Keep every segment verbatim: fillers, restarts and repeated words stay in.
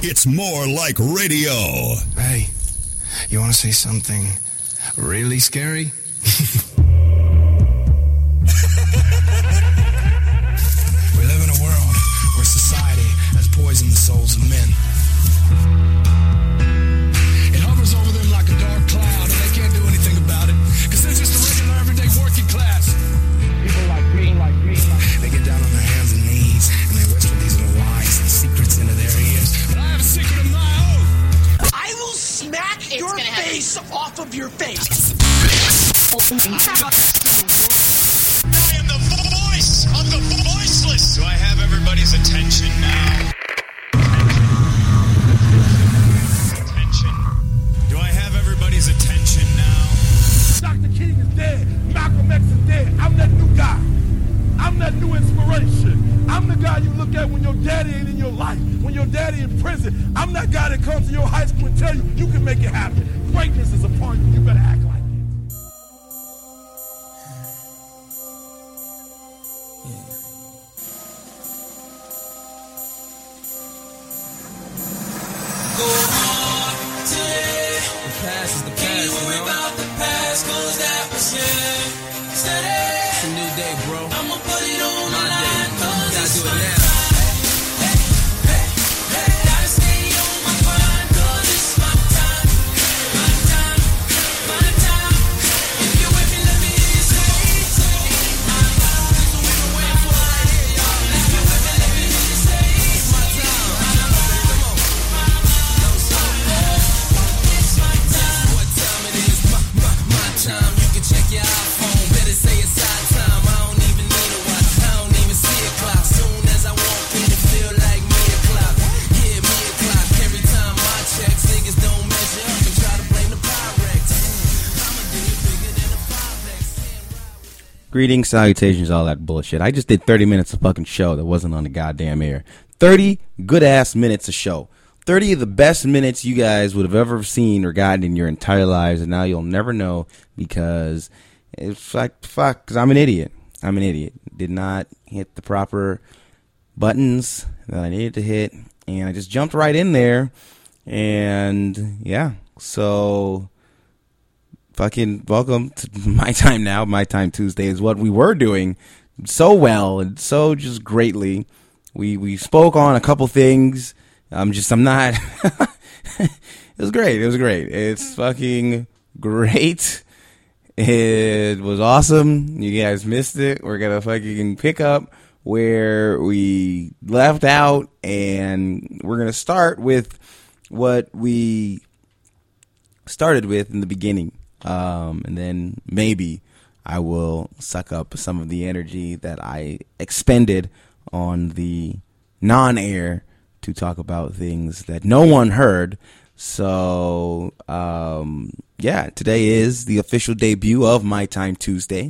It's more like radio. Hey, you want to say something really scary? We live in a world where society has poisoned the souls of men. It hovers over them like a dark cloud, and they can't do anything about it, because they're just a regular, everyday working class. People like me, like me, like they get down on their hands and knees, and they whisper these little lies and secrets into their ears. But I have a secret of my own. I will smack It's your gonna happen. face off of your face. I am the voice of the voiceless. Do I have everybody's attention now? Attention. Do I have everybody's attention now? Doctor King is dead. Malcolm X is dead. I'm that new guy. I'm that new inspiration. I'm the guy you look at when your daddy ain't in your life, when your daddy in prison. I'm that guy that comes to your high school and tell you you can make it happen. Greatness is upon you. You better act like it. Go on today. The past is the Can past, you worry you know? about the past? Cause that was yesterday. It's a new day, bro. I'ma put it on My the day. line. You Cause gotta it's do it my now. time. Hey, hey, hey. Gotta stay on my grind. Cause it's my time. My time. My time. If you're with me, let me hear you say, say, my time. This is what we've been waiting for right here, y'all. If you're with me, let me hear you say, it's my time. My time. Come on. My time. It's my time. What time it is? My, my, my time. You can check your iPhone. Better say it's our time. I don't even need a watch. I don't even see a clock. Soon as I walk in, it feel like me o'clock. Yeah, me o'clock. Every time I check, niggas don't measure up and try to blame the Pyrex. I'ma do it bigger than a five X. Greetings, salutations, all that bullshit. I just did thirty minutes of fucking show that wasn't on the goddamn air. thirty good-ass minutes of show. thirty of the best minutes you guys would have ever seen or gotten in your entire lives, and now you'll never know because it's like, fuck, because I'm an idiot. I'm an idiot. Did not hit the proper buttons that I needed to hit, and I just jumped right in there, and yeah, so fucking welcome to My Time Now. My Time Tuesday is what we were doing so well and so just greatly. We we spoke on a couple things. I'm just, I'm not, it was great. It was great. It's fucking great. It was awesome. You guys missed it. We're going to fucking pick up where we left out, and we're going to start with what we started with in the beginning. Um, and then maybe I will suck up some of the energy that I expended on the non-air to talk about things that no one heard. So, um, yeah, today is the official debut of My Time Tuesday.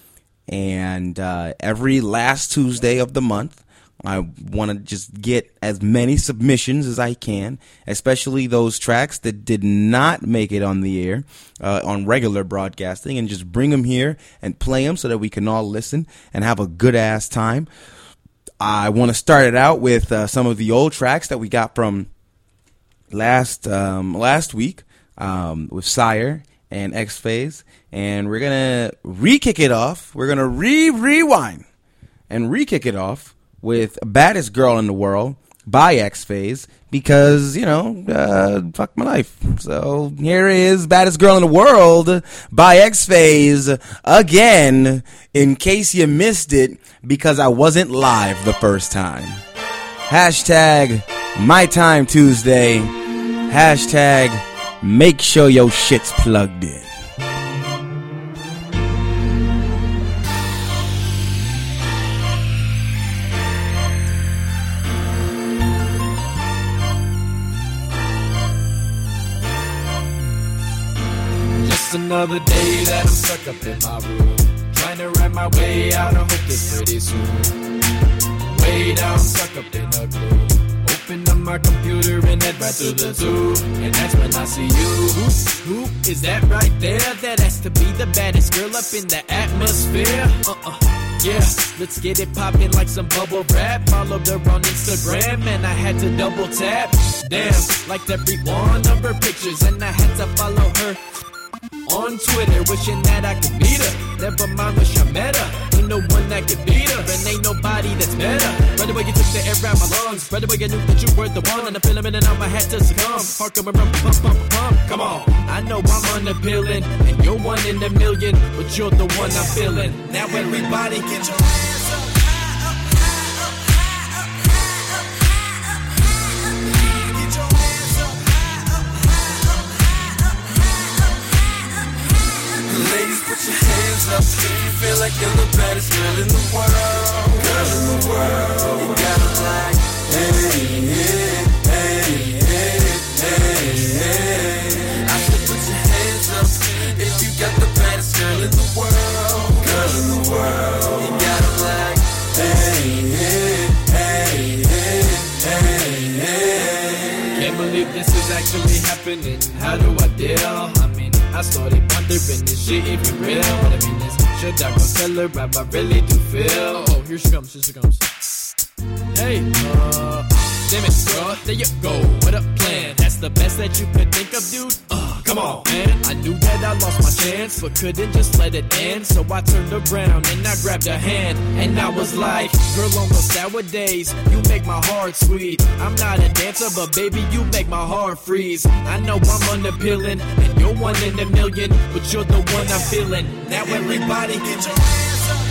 And uh, every last Tuesday of the month, I want to just get as many submissions as I can, especially those tracks that did not make it on the air, uh, on regular broadcasting, and just bring them here and play them so that we can all listen and have a good-ass time. I want to start it out with uh, some of the old tracks that we got from last um, last week um, with Sire and X-Phase, and we're gonna re-kick it off. We're gonna re-rewind and re-kick it off with "Baddest Girl in the World" by X-Phase, because, you know, uh, fuck my life. So here is "Baddest Girl in the World" by X-Phase again, in case you missed it, because I wasn't live the first time. Hashtag My Time Tuesday. Hashtag make sure your shit's plugged in. Just another day that I'm stuck up in my room, trying to write my way out. I hope this pretty soon. Way down, stuck up in a gloom. Open up my computer and head right to the tube, and that's when I see you. Who, who is that right there? That has to be the baddest girl up in the atmosphere. Uh-uh. Yeah, let's get it poppin' like some bubble wrap. Followed her on Instagram and I had to double tap. Damn, liked every one of her pictures and I had to follow her on Twitter, wishing that I could meet her. Never mind, wish I met her. Ain't no one that could beat her, and ain't nobody that's better. Right away, you took the air out my lungs. Right away, I knew that you were the one, and I feel a minute now, I had to succumb. Heart going rum, pump, pump, pump. Come on, I know I'm unappealing, and you're one in a million, but you're the one I'm feeling. Now everybody get your hands up. Ladies, put your hands up if you feel like you're the baddest girl in the world. Girl in the world. You gotta like, hey, hey, hey, hey, hey, hey. I said put your hands up if you got the baddest girl in the world. Girl in the world. You gotta like, hey, hey, hey, hey, hey, hey. Can't believe this is actually happening. How do I deal? I mean, I started wondering, is she even real? What I mean is, should I go tell her how I really do feel? Oh, here she comes, here she comes. Hey, uh, damn it, girl, there you go. What a plan. That's the best that you could think of, dude. Uh, come on, man. I knew that I lost my chance, but couldn't just let it end. So I turned around and I grabbed her hand. And I was like, girl, on those sour days, you make my heart sweet. I'm not a dancer, but baby, you make my heart freeze. I know I'm unappealing, and you're one in a million, but you're the one I'm feeling. Now everybody get your hands up.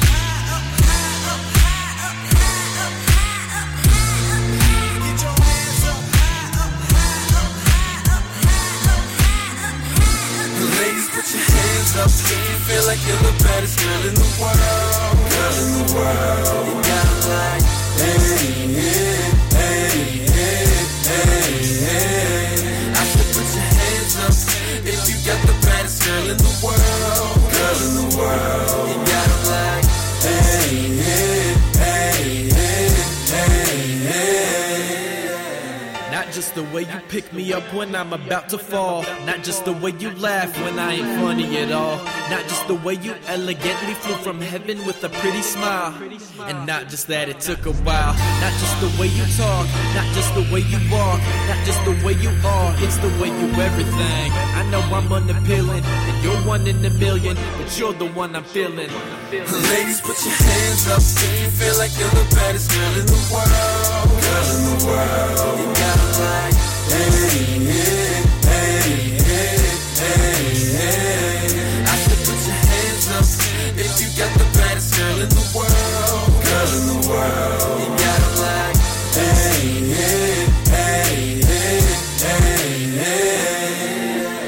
Ladies, put your hands up if you feel like you're the baddest girl in the world. Girl in the world. You gotta like, hey, hey, hey, hey, hey, hey. I said put your hands up if you got the baddest girl in the world. Girl in the world. You gotta like, hey, hey, hey, hey, hey, hey. Not just the way you pick me up when I'm about to fall. Not just the way you laugh when I ain't funny at all. Not just the way you elegantly flew from heaven with a pretty smile. And not just that, it took a while. Not just the way you talk, not just the way you walk, not just the way you are, it's the way you everything. I know I'm unappealing, and you're one in a million, but you're the one I'm feeling. Ladies, put your hands up if you feel like you're the baddest girl in the world. Girl in the world. You gotta like, hey, hey, hey, hey, hey, hey. I said put your hands up if you got the baddest girl in the world. Girl in the world. You gotta like, hey, hey, hey, hey, hey, hey.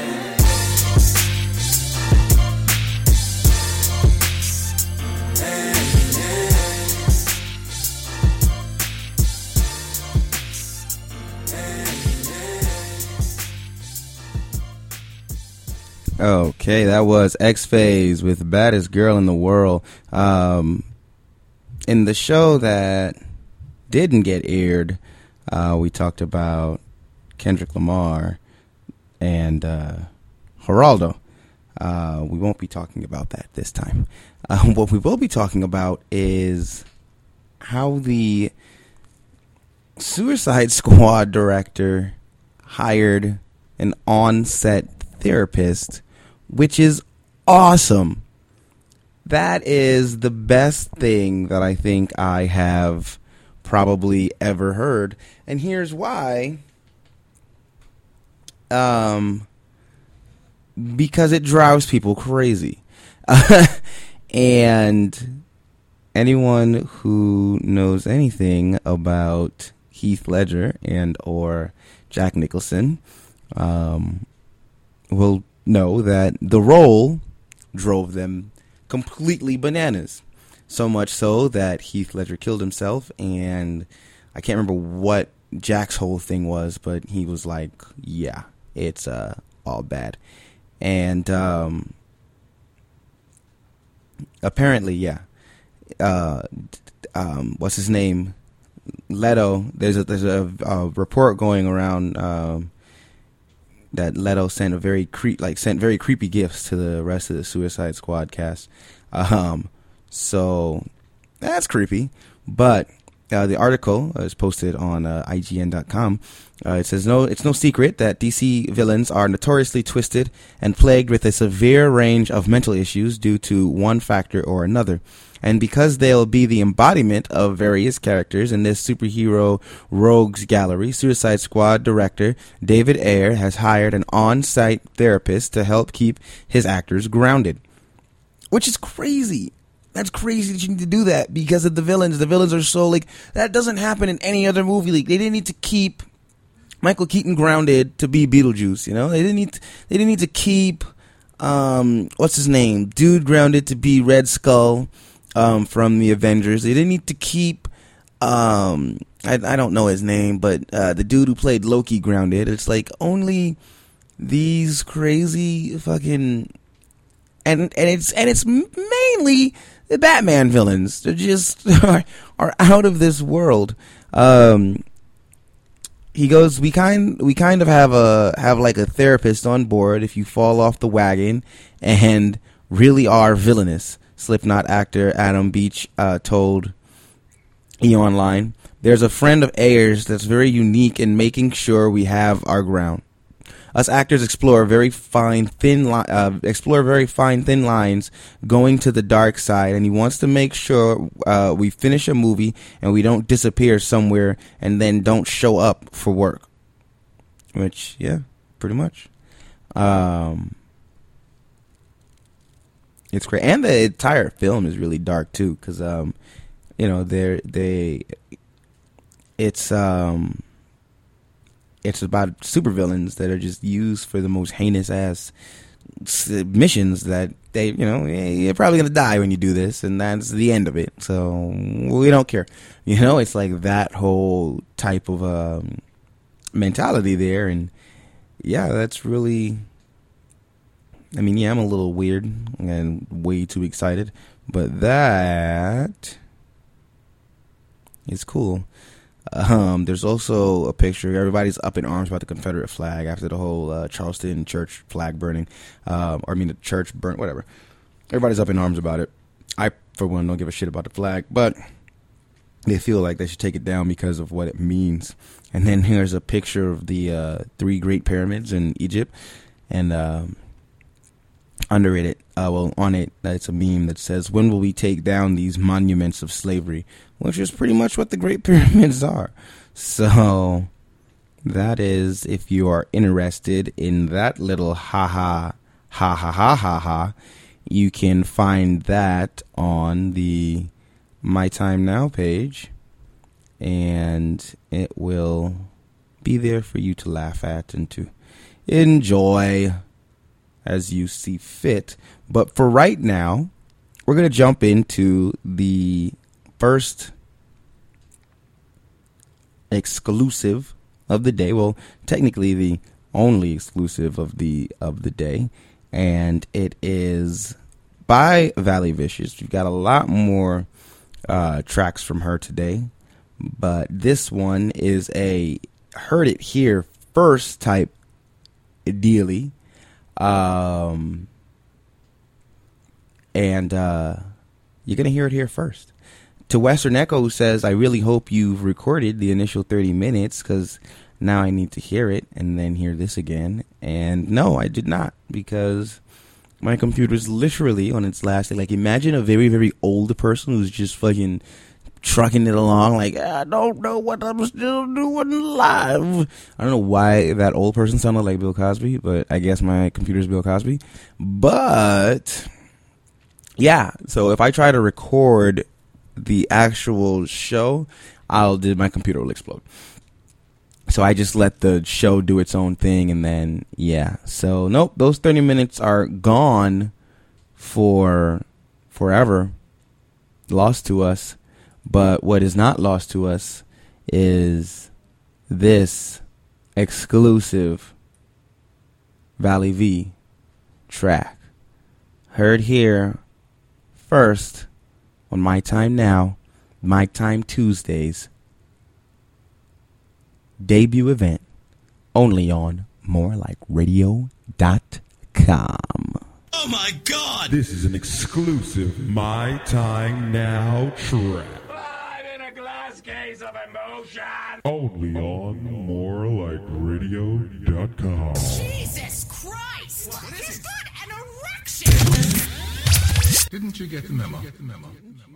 Okay, that was X-Phase with Baddest Girl in the World. Um, in the show that didn't get aired, uh, we talked about Kendrick Lamar and uh, Geraldo. Uh, we won't be talking about that this time. Uh, what we will be talking about is how the Suicide Squad director hired an on-set therapist, which is awesome. That is the best thing that I think I have probably ever heard. And here's why. Um, because it drives people crazy. And anyone who knows anything about Heath Ledger and or Jack Nicholson um, will know that the role drove them completely bananas. So much so that Heath Ledger killed himself, and I can't remember what Jack's whole thing was, but he was like, yeah, it's uh, all bad. And um, apparently, yeah, uh, um, what's his name? Leto, there's a, there's a, a report going around um, that Leto sent a very cre- like sent very creepy gifts to the rest of the Suicide Squad cast. Um, so That's creepy. But uh, the article is posted on uh, I G N dot com. Uh, it says, no, it's no secret that D C villains are notoriously twisted and plagued with a severe range of mental issues due to one factor or another. And because they'll be the embodiment of various characters in this superhero rogues gallery, Suicide Squad director David Ayer has hired an on-site therapist to help keep his actors grounded. Which is crazy. That's crazy that you need to do that because of the villains. The villains are so, like, that doesn't happen in any other movie. Like, they didn't need to keep Michael Keaton grounded to be Beetlejuice, you know? They didn't need to, they didn't need to keep, um, what's his name? Dude grounded to be Red Skull. Um, from the Avengers. They didn't need to keep, um, I, I don't know his name, but uh, the dude who played Loki grounded. It's like only these crazy fucking, and and it's and it's mainly the Batman villains. They're just are, are out of this world. Um, he goes, we kind we kind of have a have like a therapist on board if you fall off the wagon and really are villainous. Slipknot actor Adam Beach uh, told E! Online, there's a friend of Ayers that's very unique in making sure we have our ground. Us actors explore very fine thin li- uh, explore very fine thin lines going to the dark side, and he wants to make sure uh, we finish a movie and we don't disappear somewhere and then don't show up for work. Which, yeah, pretty much. Um... It's great, and the entire film is really dark too, because um, you know, they're they, it's um, it's about supervillains that are just used for the most heinous ass missions that they, you know, you're probably gonna die when you do this, and that's the end of it. So we don't care, you know. It's like that whole type of um, mentality there, and yeah, that's really. I mean, yeah, I'm a little weird and way too excited, but that is cool. Um, there's also a picture. Everybody's up in arms about the Confederate flag after the whole uh, Charleston church flag burning. Um, or I mean, the church burnt, whatever. Everybody's up in arms about it. I, for one, don't give a shit about the flag, but they feel like they should take it down because of what it means. And then here's a picture of the uh, three Great Pyramids in Egypt, and um, under it, uh, well, on it, it's a meme that says, when will we take down these monuments of slavery? Which is pretty much what the Great Pyramids are. So that is, if you are interested in that little ha-ha, ha-ha-ha-ha-ha, you can find that on the My Time Now page, and it will be there for you to laugh at and to enjoy as you see fit. But for right now, we're going to jump into the first exclusive of the day. Well, technically the only exclusive of the of the day, and it is by Valley Vicious. We've got a lot more uh, tracks from her today, but this one is a heard it here first type dealy. Um, and uh, you're going to hear it here first. To Western Echo, who says, I really hope you've recorded the initial thirty minutes because now I need to hear it and then hear this again. And no, I did not, because my computer's literally on its last day. Like, imagine a very, very old person who's just fucking trucking it along like, I don't know what I'm still doing live. I don't know why that old person sounded like Bill Cosby, but I guess my computer's Bill Cosby. But yeah, so if I try to record the actual show, I'll do my computer will explode. So I just let the show do its own thing, and then yeah. So nope, those thirty minutes are gone for forever, lost to us. But what is not lost to us is this exclusive Valley V track. Heard here first on My Time Now, My Time Tuesdays debut event, only on more like radio dot com. Oh my God! This is an exclusive My Time Now track. Live in a glass case of emotion. Only on more like radio dot com. Jesus Christ! He's got an erection! Didn't you get the memo? Get the memo.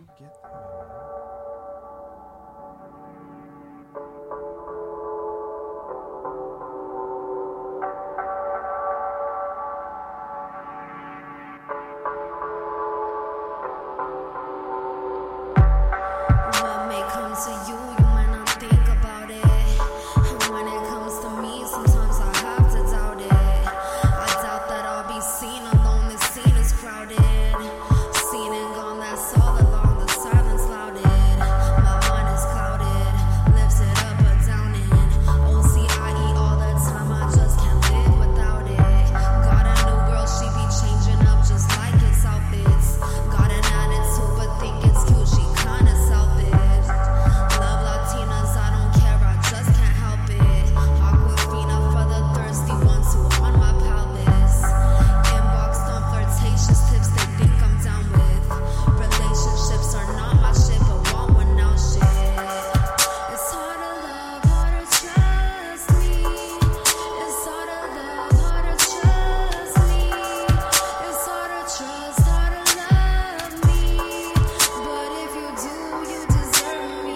What may come to you, you might not think about it. And when it comes to me, sometimes I have to doubt it. I doubt that I'll be seen alone, this scene is crowded. Seen and gone, that's all along, the silence louded. My mind is clouded, lifts it up or down it. O C I E all the time, I just can't live without it. Got a new girl, she be changing up just like its outfits. Got an attitude, but think it's cute, she kinda selfish. Love Latinas, I don't care, I just can't help it. Aquafina for the thirsty ones who on my pelvis. Inboxed on flirtatious tips they think I'm down with. Relationships are not my shit, but want one now shit. It's hard to love, hard to trust me. It's hard to love, hard to trust me. It's hard to trust, hard to love me. But if you do, you deserve me.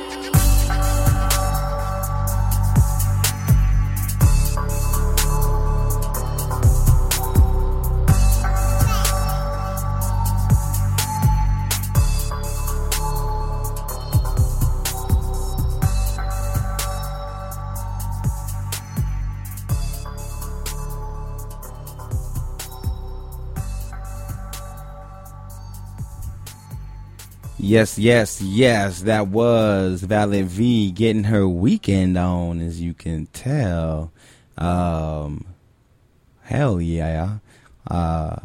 Yes, yes, yes. That was Violet V getting her weekend on, as you can tell. Um, hell yeah. Uh,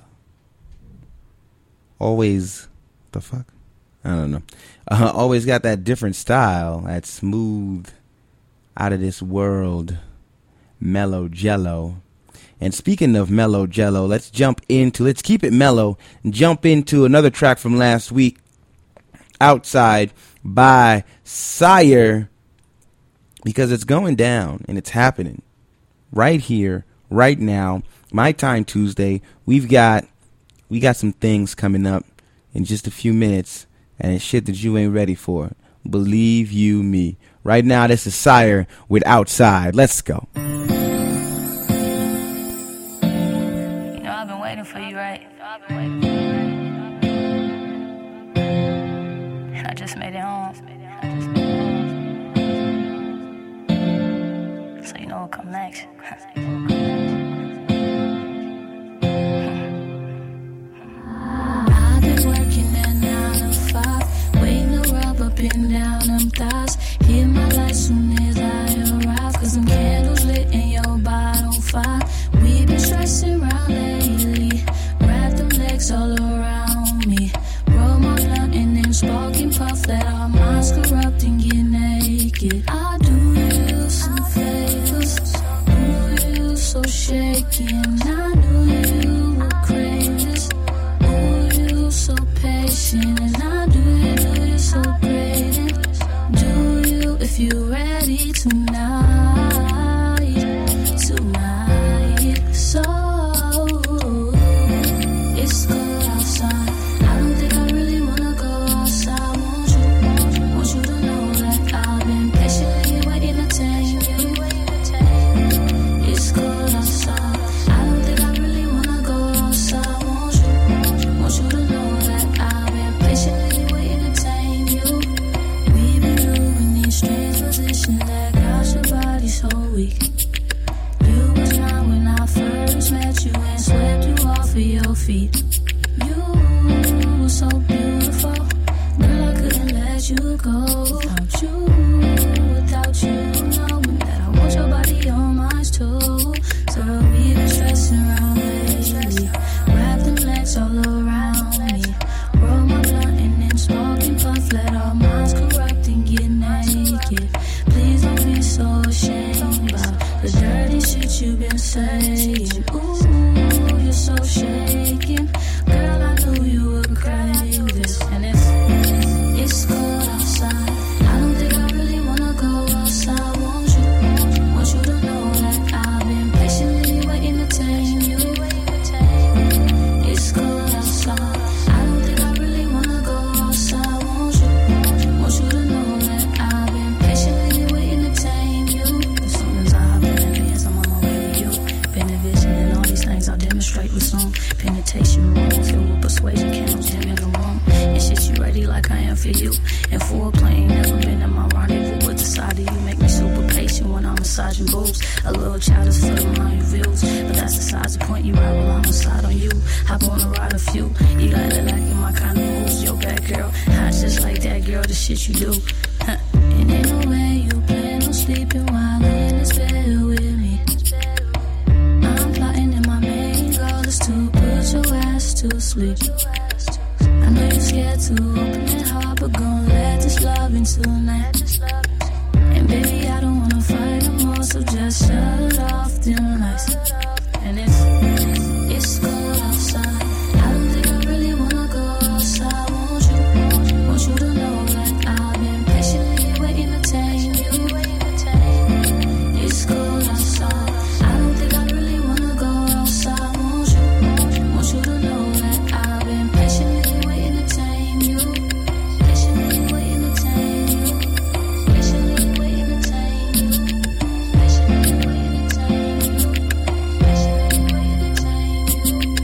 always, the fuck? I don't know. Uh, always got that different style, that smooth, out of this world, mellow jello. And speaking of mellow jello, let's jump into, let's keep it mellow, and jump into another track from last week. Outside by Sire, because it's going down and it's happening right here, right now. My Time Tuesday. We've got we got some things coming up in just a few minutes, and it's shit that you ain't ready for. Believe you me. Right now, this is Sire with Outside. Let's go. You know I've been waiting for you, right? I've been waiting for you, right? I just made it home. I just made it home. So you know what come next. I've been working at nine to five, waiting to rub up and down them thighs. Hit my light soon as I arrive, cause them candles lit and your bottle fire. We've been stressing around lately, wrap them legs all around me. Roll my blunt and then sparking puff, let our minds corrupt and get naked. I do you some favors, ooh you so shaking. I knew you would crave this, ooh you so patient. And I do you, do you so great. And do you if you ready tonight, tonight. So it's cold outside. I don't think I really wanna go outside. Want you, want you to know that I've been patiently waiting to tame you. It's cold outside. I don't think I really wanna go outside. Want you, want you to know that I've been patiently waiting to tame you. We've been moving these strange positions that got your body so weak. You was mine when I first met you and swept you off of your feet. You were so beautiful, girl, I couldn't let you go. Without you, without you, knowing that I want your body on mine too. So we've been stressing around lately, wrap them legs all around me. Roll my blunt and then smoking puff, let our minds corrupt and get naked. Please don't be so ashamed about the dirty shit you've been saying. Ooh, you're so shaken. for you. And foreplay ain't never been in my rendezvous with the side of you. Make me super patient when I'm massaging boobs. A little child is filling on your views, but that's besides the point. You ride while I'm inside on you. Hop on a ride a few. You got it like in my kind of moves. Yo, bad girl, hot just like that girl. The shit you do. Huh. And ain't no way you plan on sleeping while in this bed with me. I'm plotting and my main goal is to put your ass to sleep. I know you're scared to open that heart, but gon' let this love into tonight. And baby, I don't wanna fight no more, so just shut off them lights. And it's, it's cold outside. I don't think I really wanna go outside. Won't you, want you to know that I've been patiently waiting to tame you. It's cold outside. I don't think I really wanna go outside. Won't you, want you to know that I've been patiently waiting to tame you. Patiently waiting to tame you. Patiently waiting to tame you. Patiently waiting to tame you. Patiently waiting to tame you.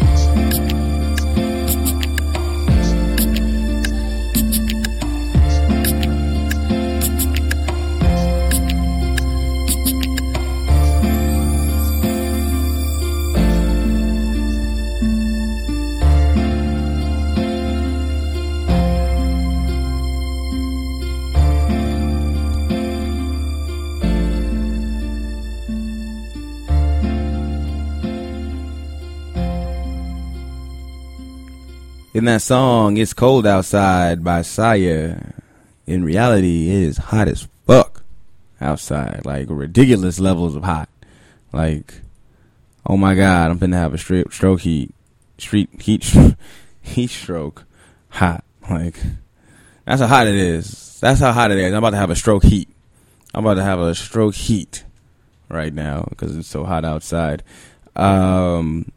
In that song, It's Cold Outside by Sire. In reality, it is hot as fuck outside. Like, ridiculous levels of hot. Like, oh my God, I'm finna have a straight stroke heat. Street heat, heat stroke hot. Like, that's how hot it is. That's how hot it is. I'm about to have a stroke heat. I'm about to have a stroke heat right now because it's so hot outside. Um...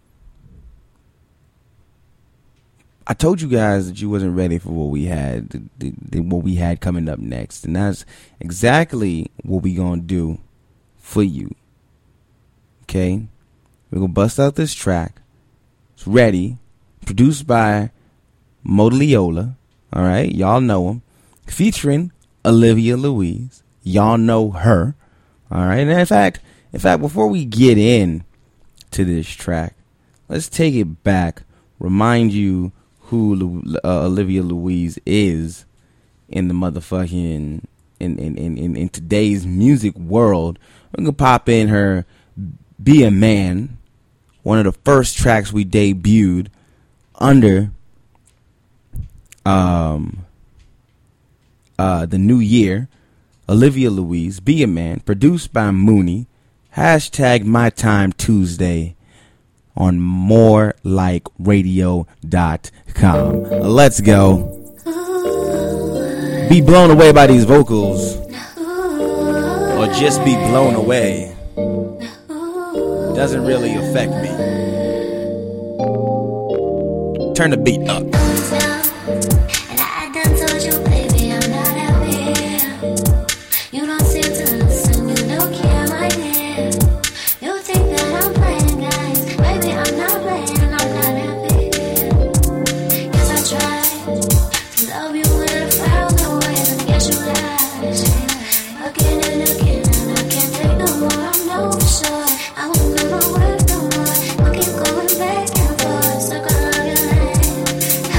I told you guys that you wasn't ready for what we had, the, the, the, what we had coming up next, and that's exactly what we gonna do for you. Okay, we're gonna bust out this track. It's ready, produced by Modaliola. All right, y'all know him, featuring Olivia Louise. Y'all know her. All right, and in fact, in fact, before we get in to this track, let's take it back. Remind you who uh, Olivia Louise is in the motherfucking in in, in, in in today's music world. We can pop in her Be a Man, one of the first tracks we debuted under um uh the new year. Olivia Louise, Be a Man, produced by Mooney. Hashtag My Time Tuesday on more like radio dot com. Let's go. Be blown away by these vocals, or just be blown away. Doesn't really affect me. Turn the beat up. I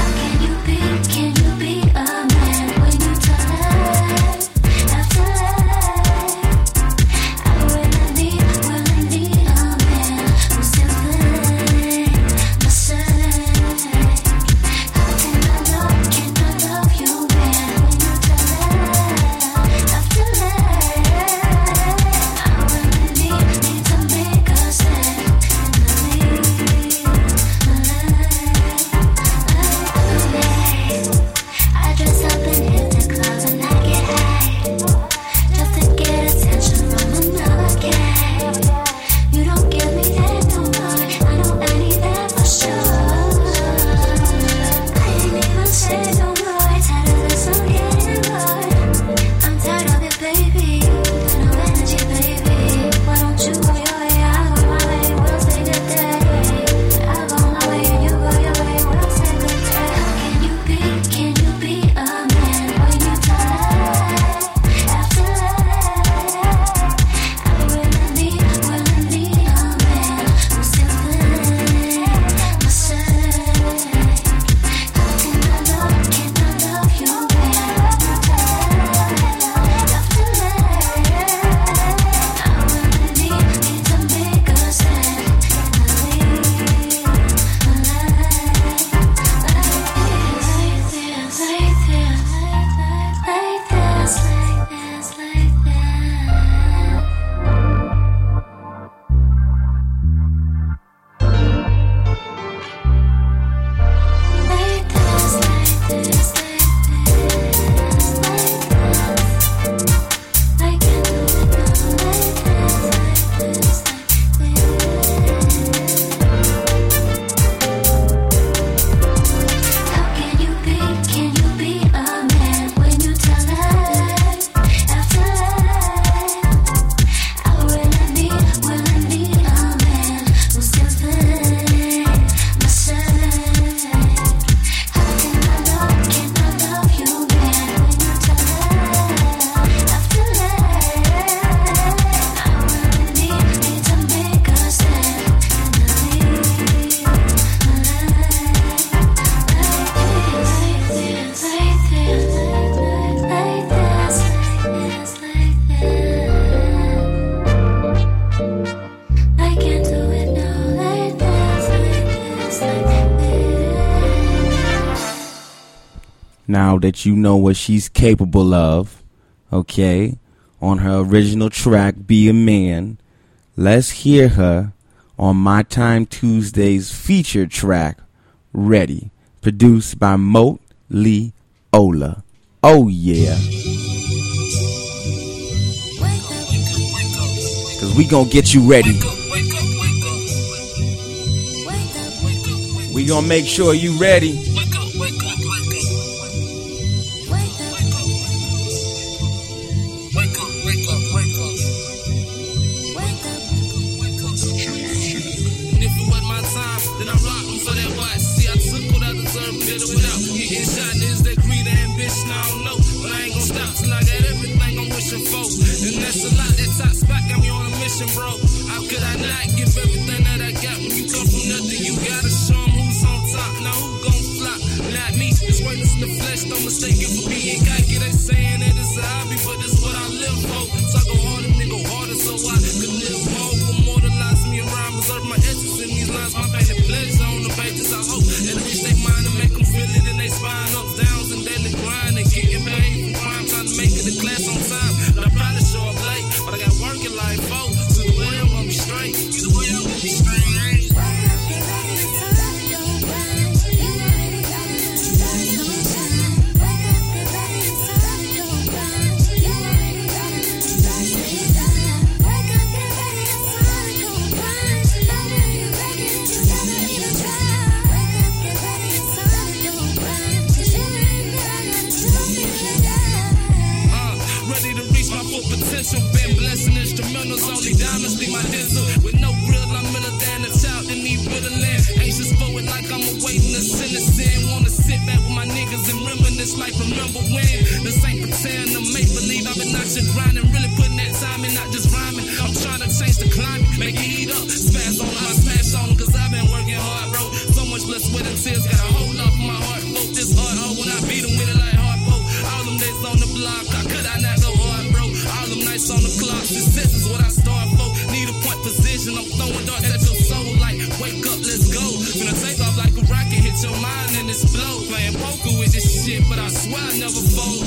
now that you know what she's capable of, okay, on her original track, Be a Man, let's hear her on My Time Tuesday's featured track, Ready, produced by Moat Lee Ola. Oh yeah. Cause we gonna get you ready. We gonna make sure you ready. And that's a lot, that top spot got me on a mission, bro. How could I not give everything that I got? When you come from nothing, you gotta show them who's on top. Now who gon' flop? Not me, it's greatness in the flesh. Don't mistake it for being cocky. They saying that it's a hobby, but it's what I live for. So I go harder, nigga, harder, so I can live more. Immortalize me and rhyme, preserve my essence in these lines. My painted pleasure on the pages, I hope. And reach they mind and make them feel it in they spine. Ups, downs, and daily grind. And getting paid for crime, trying to make it to class on time. But I probably show up late, but I got work in life, oh. So the way I'm gonna be straight, either way I'm gonna be straight. Potential, been blessing instrumentals, only diamonds be my dental. With no real, I'm in a than a child that need riddling. Anxious for it like I'm awaiting a sentence in. Wanna sit back with my niggas and reminisce like remember when. This ain't pretend to make believe I've been out here grinding, really putting that time in, not just rhyming. I'm trying to change the climate, make it heat up. Spaz on them, I smash on them, cause I've been working hard, bro. So much blood, sweat, and tears, got a hold off my heart. Folk this hard, oh, when I beat them with it like hard folk. All them days on the block, how could I not go hard, bro? All them nights on the clock, success is what I start for. Need a point position, I'm throwing darts at your soul like, wake up, let's go. Gonna take off like a rocket, hit your mind and explode. Playing poker with this shit, but I swear I never fold.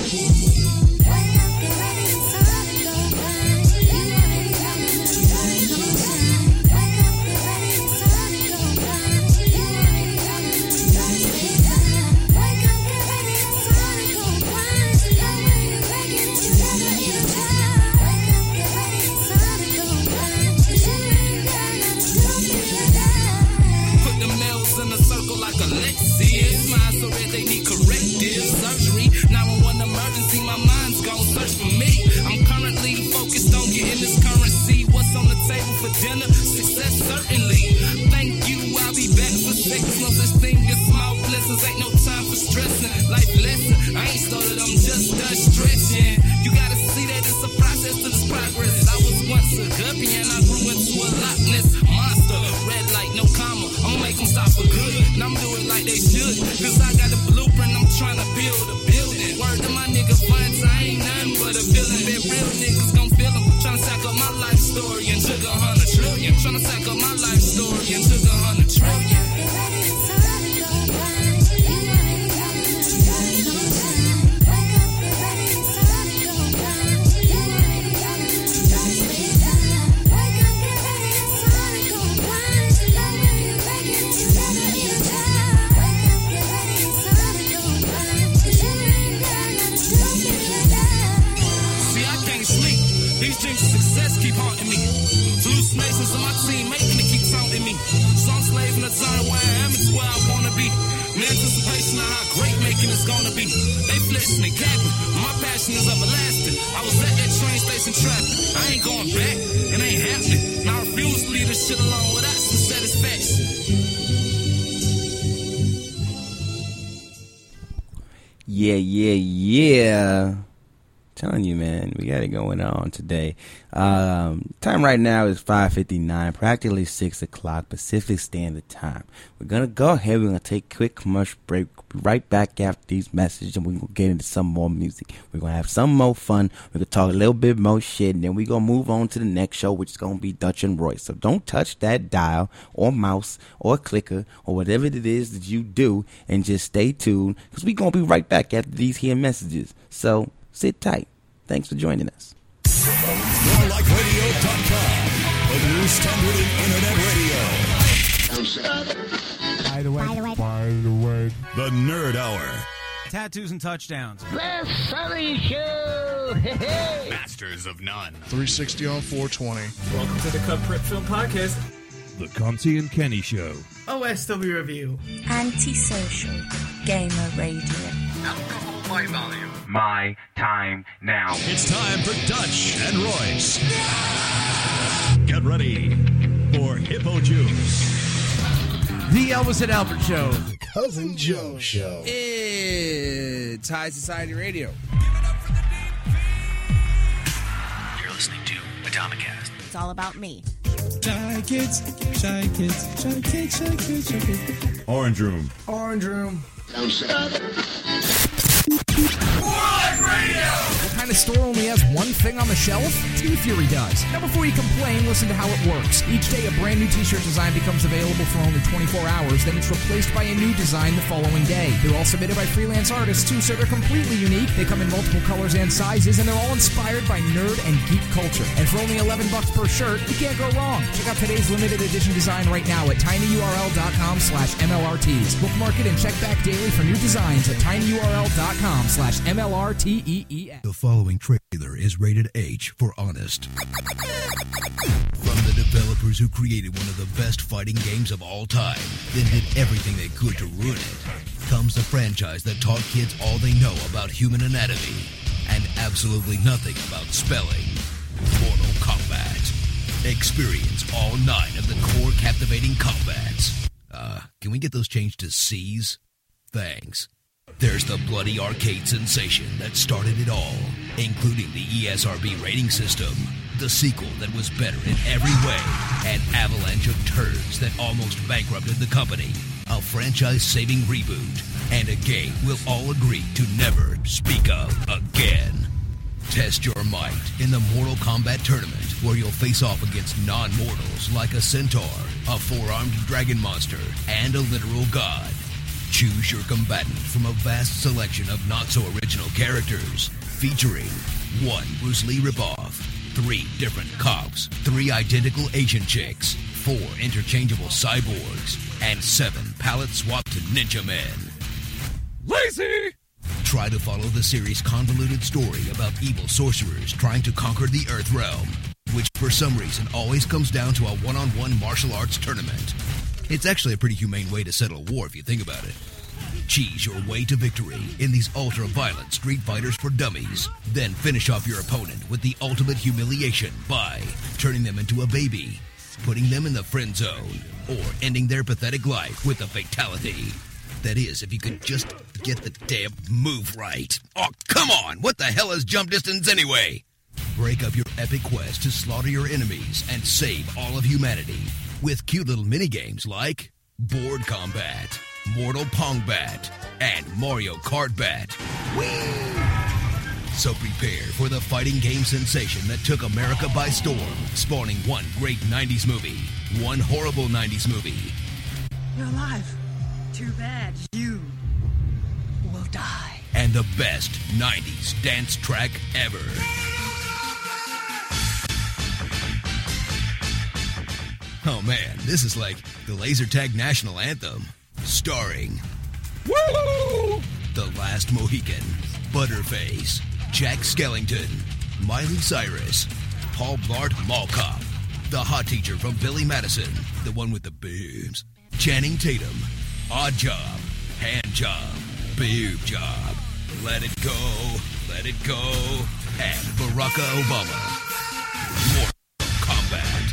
Alexius, mind so red they need corrective surgery. nine one one emergency, my mind's gon' search for me. I'm currently focused on getting this currency. What's on the table for dinner? Success, certainly. Thank you, I'll be back for seconds. No such thing as small blessings, ain't no time for stressing. Life lesson, I ain't started, I'm just done stretching. You gotta see that it's a process to this progress. I was once a guppy and I grew into a Loch Ness monster. Red light, no comma, I'ma make them stop for good. And I'm doing like they should, cause I got a blueprint, I'm trying to build a building. Word to my nigga funds, I ain't nothing but a villain. Been real niggas gon' feel them, trying to sack up my life story and took a hundred trillion. Trying to sack up my life story and took a hundred trillion. Keep haunting me. Hallucinations of my team making it keep taunting me. So I'm slaving the time where I am, it's where I wanna be. In anticipation of how great making it's gonna be. They flexing and capping, my passion is everlasting. I was at that train station trapping. I ain't going back, it ain't happening. And I refuse to leave this shit alone without some satisfaction. Yeah, yeah, yeah. telling you, man, we got it going on today. Um, time right now is five fifty-nine, practically six o'clock Pacific Standard Time. We're going to go ahead. We're going to take a quick commercial break. We'll be right back after these messages, and we're going to get into some more music. We're going to have some more fun. We're going to talk a little bit more shit, and then we're going to move on to the next show, which is going to be Dutch and Royce. So don't touch that dial or mouse or clicker or whatever it is that you do, and just stay tuned, because we're going to be right back after these here messages. So sit tight. Thanks for joining us. more like radio dot com, the new standard in internet radio. By the way, by the way, by the way, The Nerd Hour. Tattoos and touchdowns. The Sully Show! Hey-hey. Masters of None. three sixty on four twenty. Welcome to the Club Prep Film Podcast. The Conti and Kenny Show. O S W Review. Antisocial Gamer Radio. Alcohol by volume. My time now. It's time for Dutch and Royce. Get ready for Hippo Juice. The Elvis and Albert Show. The Cousin Joe Show. It's High Society Radio. You're listening to Atomicast. It's all about me. Shy kids, shy kids, shy kids, shy kids, shy kids. Orange Room. Orange Room. What kind of store only has one thing on the shelf? T-Fury does. Now before you complain, listen to how it works. Each day a brand new t-shirt design becomes available for only twenty-four hours, then it's replaced by a new design the following day. They're all submitted by freelance artists too, so they're completely unique. They come in multiple colors and sizes, and they're all inspired by nerd and geek culture. And for only eleven bucks per shirt, you can't go wrong. Check out today's limited edition design right now at tinyurl.com slash MLRTs. Bookmark it and check back daily for new designs at tinyurl.com slash MLRTEES. The following trailer is rated H for honest. From the developers who created one of the best fighting games of all time, then did everything they could to ruin it, comes the franchise that taught kids all they know about human anatomy and absolutely nothing about spelling. Mortal Kombat. Experience all nine of the core captivating combats. Uh, can we get those changed to C's? Thanks. There's the bloody arcade sensation that started it all, including the E S R B rating system, the sequel that was better in every way, an avalanche of turds that almost bankrupted the company, a franchise-saving reboot, and a game we'll all agree to never speak of again. Test your might in the Mortal Kombat tournament, where you'll face off against non-mortals like a centaur, a four-armed dragon monster, and a literal god. Choose your combatant from a vast selection of not-so-original characters, featuring one Bruce Lee ripoff, three different cops, three identical Asian chicks, four interchangeable cyborgs, and seven palette-swapped ninja men. Lazy! Try to follow the series' convoluted story about evil sorcerers trying to conquer the Earth realm, which for some reason always comes down to a one-on-one martial arts tournament. It's actually a pretty humane way to settle a war if you think about it. Cheese your way to victory in these ultra-violent Street Fighters for Dummies. Then finish off your opponent with the ultimate humiliation by turning them into a baby, putting them in the friend zone, or ending their pathetic life with a fatality. That is, if you could just get the damn move right. Oh, come on! What the hell is jump distance anyway? Break up your epic quest to slaughter your enemies and save all of humanity with cute little minigames like Board Combat, Mortal Pongbat, and Mario Kart Bat. Whee! So prepare for the fighting game sensation that took America by storm, spawning one great nineties movie, one horrible nineties movie. You're alive. Too bad you will die. And the best nineties dance track ever. Oh man, this is like the Laser Tag National Anthem. Starring Woo! The Last Mohican, Butterface, Jack Skellington, Miley Cyrus, Paul Blart Mall Cop, the hot teacher from Billy Madison, the one with the boobs, Channing Tatum, Odd Job, Hand Job, Boob Job, Let It Go, Let It Go, and Barack Obama. Mortal Kombat.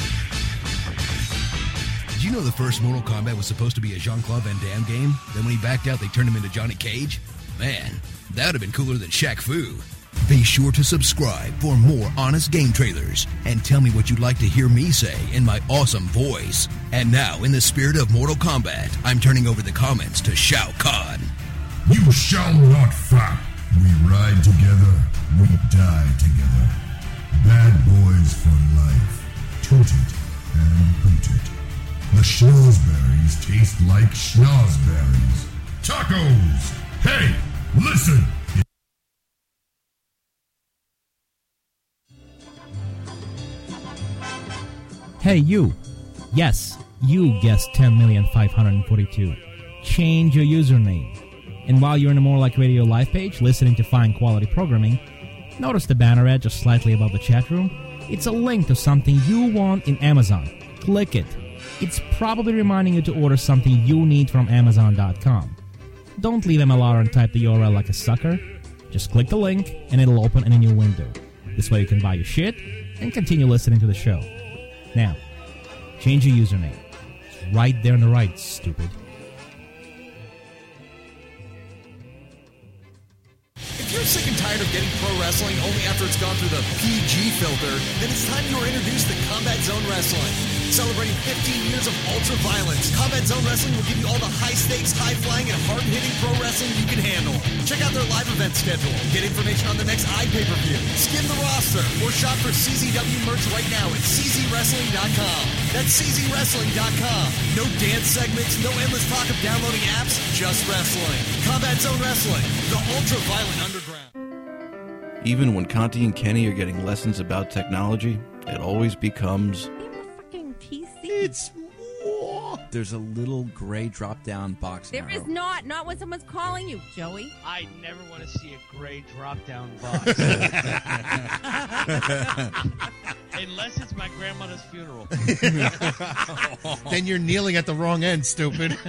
Did you know the first Mortal Kombat was supposed to be a Jean-Claude Van Damme game? Then when he backed out, they turned him into Johnny Cage? Man, that would have been cooler than Shaq Fu. Be sure to subscribe for more honest game trailers and tell me what you'd like to hear me say in my awesome voice. And now, in the spirit of Mortal Kombat, I'm turning over the comments to Shao Kahn. You shall not fight. We ride together, we die together. Bad boys for life. Toot it and boot it. The schnozberries taste like schnozberries. Tacos! Hey, listen! Hey, you. Yes, you guessed ten million five hundred forty-two. Change your username. And while you're in the More Like Radio live page, listening to fine quality programming, notice the banner ad just slightly above the chat room? It's a link to something you want in Amazon. Click it. It's probably reminding you to order something you need from Amazon dot com. Don't leave M L R and type the U R L like a sucker. Just click the link and it'll open in a new window. This way you can buy your shit and continue listening to the show. Now, change your username. It's right there on the right, stupid. If you're sick and tired of getting pro wrestling only after it's gone through the P G filter, then it's time you were introduced to Combat Zone Wrestling. Celebrating fifteen years of ultra-violence, Combat Zone Wrestling will give you all the high-stakes, high-flying, and hard-hitting pro wrestling you can handle. Check out their live event schedule. Get information on the next I pay-per-view. Skim the roster or shop for C Z W merch right now at C Z wrestling dot com. That's C Z wrestling dot com. No dance segments, no endless talk of downloading apps, just wrestling. Combat Zone Wrestling, the ultra-violent underground. Even when Conti and Kenny are getting lessons about technology, it always becomes... It's more. There's a little gray drop-down box. There is not. Not when someone's calling you, Joey. I never want to see a gray drop-down box. Unless it's my grandmother's funeral. Then you're kneeling at the wrong end, stupid.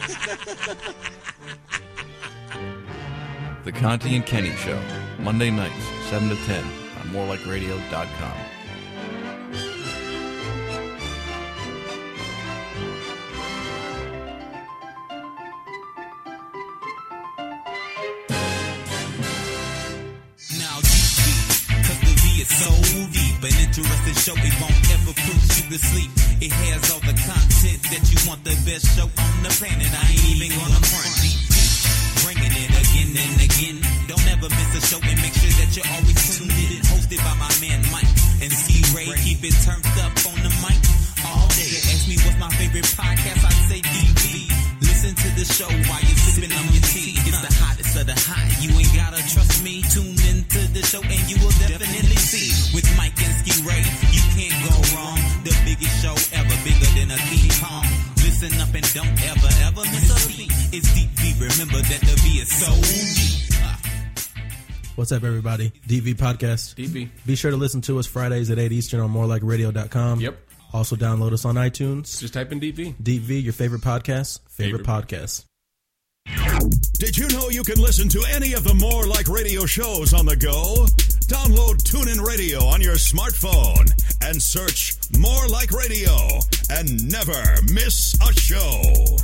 The Conti and Kenny Show, Monday nights, seven to ten, on more like radio dot com. So deep, an interesting show, it won't ever put you to sleep. It has all the content that you want, the best show on the planet. I ain't even gonna front. Bringing it again and again. Don't ever miss a show and make sure that you're always tuned in. Hosted by my man Mike and C Ray. Keep it turned up on the mic all day. Ask me what's my favorite podcast, I'd say D V. Listen to the show while you're sipping on your tea. It's the hottest of the hot. You ain't gotta trust me. Tune into the show and you will definitely see. With Mike and Ski Ray, you can't go wrong. The biggest show ever, bigger than a King Kong. Listen up and don't ever, ever miss a beat. It's deep V. Remember that the V is so deep. Ah. What's up, everybody? D V Podcast. D V. Be sure to listen to us Fridays at eight Eastern on more like radio dot com. Yep. Also download us on iTunes. Just type in D V. D V, your favorite podcast. Favorite, favorite. podcast. Did you know you can listen to any of the More Like Radio shows on the go? Download TuneIn Radio on your smartphone and search More Like Radio and never miss a show.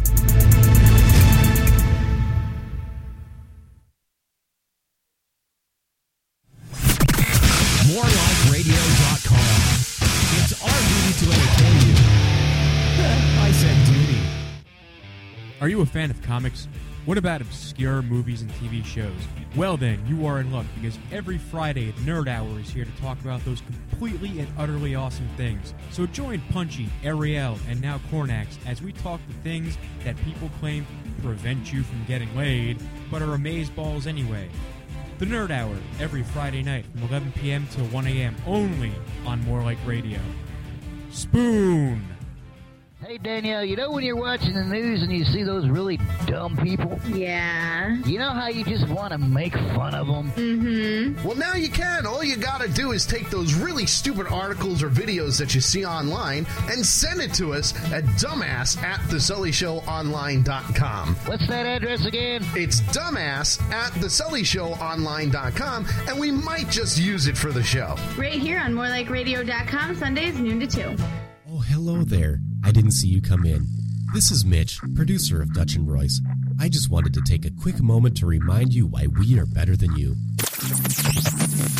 more like radio dot com. It's our duty to entertain you. I said duty. Are you a fan of comics? What about obscure movies and T V shows? Well then, you are in luck, because every Friday, Nerd Hour is here to talk about those completely and utterly awesome things. So join Punchy, Ariel, and now Cornax as we talk the things that people claim prevent you from getting laid, but are amazeballs anyway. The Nerd Hour, every Friday night from eleven p.m. till one a.m. only on More Like Radio. Spoon! Hey, Danielle, you know when you're watching the news and you see those really dumb people? Yeah. You know how you just want to make fun of them? Mm-hmm. Well, now you can. All you gotta do is take those really stupid articles or videos that you see online and send it to us at dumbass at the sully show online dot com. What's that address again? It's dumbass at the sully show online dot com, and we might just use it for the show. Right here on more like radio dot com, Sundays, noon to two. Oh, hello there. I didn't see you come in. This is Mitch, producer of Dutch and Royce. I just wanted to take a quick moment to remind you why we are better than you.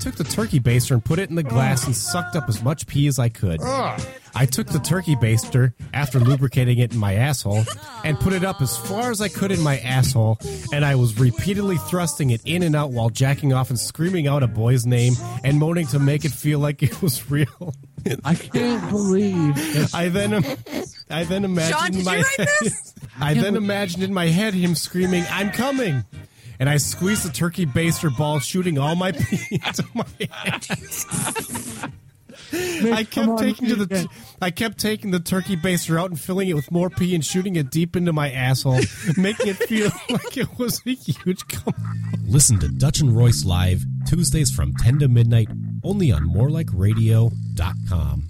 took the turkey baster and put it in the glass and sucked up as much pee as I could. I took the turkey baster, after lubricating it in my asshole, and put it up as far as I could in my asshole, and I was repeatedly thrusting it in and out while jacking off and screaming out a boy's name and moaning to make it feel like it was real. I can't believe this. I then, um, I then imagined Sean, in did my you write head, this? I then imagined in my head him screaming, "I'm coming!" And I squeezed the turkey baster ball, shooting all my pee into my ass. I kept taking to the, I kept taking the turkey baster out and filling it with more pee and shooting it deep into my asshole, making it feel like it was a huge cum. Listen to Dutch and Royce live Tuesdays from ten to midnight, only on more like radio dot com.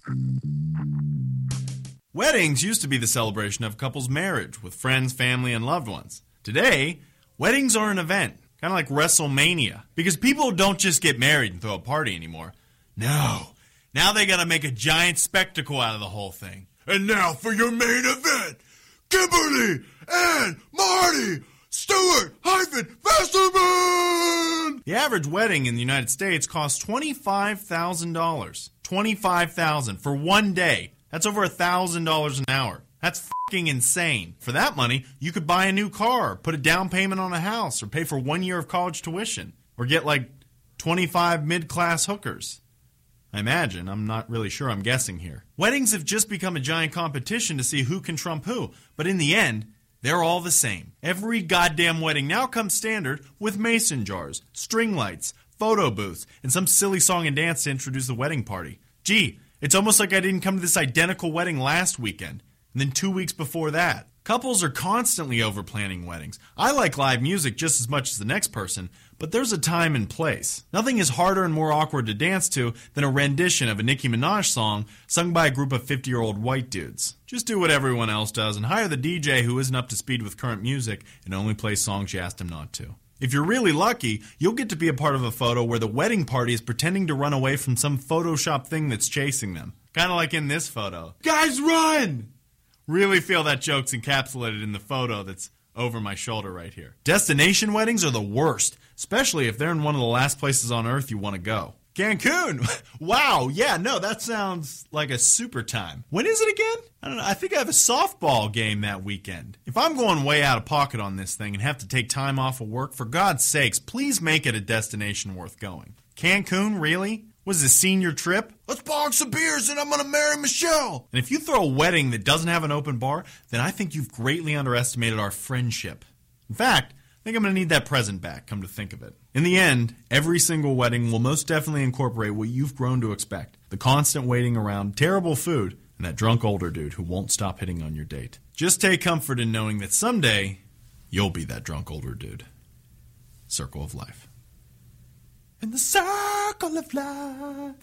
Weddings used to be the celebration of a couple's marriage with friends, family, and loved ones. Today, weddings are an event, kind of like WrestleMania, because people don't just get married and throw a party anymore. No. Now they gotta make a giant spectacle out of the whole thing. And now for your main event, Kimberly and Marty Stewart hyphen Festerman! The average wedding in the United States costs twenty-five thousand dollars. twenty-five thousand dollars for one day. That's over one thousand dollars an hour. That's fucking insane. For that money, you could buy a new car, put a down payment on a house, or pay for one year of college tuition, or get like twenty-five mid-class hookers. I imagine. I'm not really sure. I'm guessing here. Weddings have just become a giant competition to see who can trump who, but in the end, they're all the same. Every goddamn wedding now comes standard with mason jars, string lights, photo booths, and some silly song and dance to introduce the wedding party. Gee, it's almost like I didn't come to this identical wedding last weekend, and then two weeks before that. Couples are constantly over-planning weddings. I like live music just as much as the next person, but there's a time and place. Nothing is harder and more awkward to dance to than a rendition of a Nicki Minaj song sung by a group of fifty-year-old white dudes. Just do what everyone else does and hire the D J who isn't up to speed with current music and only plays songs you asked him not to. If you're really lucky, you'll get to be a part of a photo where the wedding party is pretending to run away from some Photoshop thing that's chasing them. Kind of like in this photo. Guys, run! Really feel that joke's encapsulated in the photo that's over my shoulder right here. Destination weddings are the worst, especially if they're in one of the last places on earth you want to go. Cancun! Wow, yeah, no, that sounds like a super time. When is it again? I don't know, I think I have a softball game that weekend. If I'm going way out of pocket on this thing and have to take time off of work, for God's sakes, please make it a destination worth going. Cancun, really? Was it a senior trip? Let's bong some beers and I'm gonna marry Michelle! And if you throw a wedding that doesn't have an open bar, then I think you've greatly underestimated our friendship. In fact, I think I'm gonna need that present back, come to think of it. In the end, every single wedding will most definitely incorporate what you've grown to expect. The constant waiting around, terrible food, and that drunk older dude who won't stop hitting on your date. Just take comfort in knowing that someday, you'll be that drunk older dude. Circle of life. In the circle of life.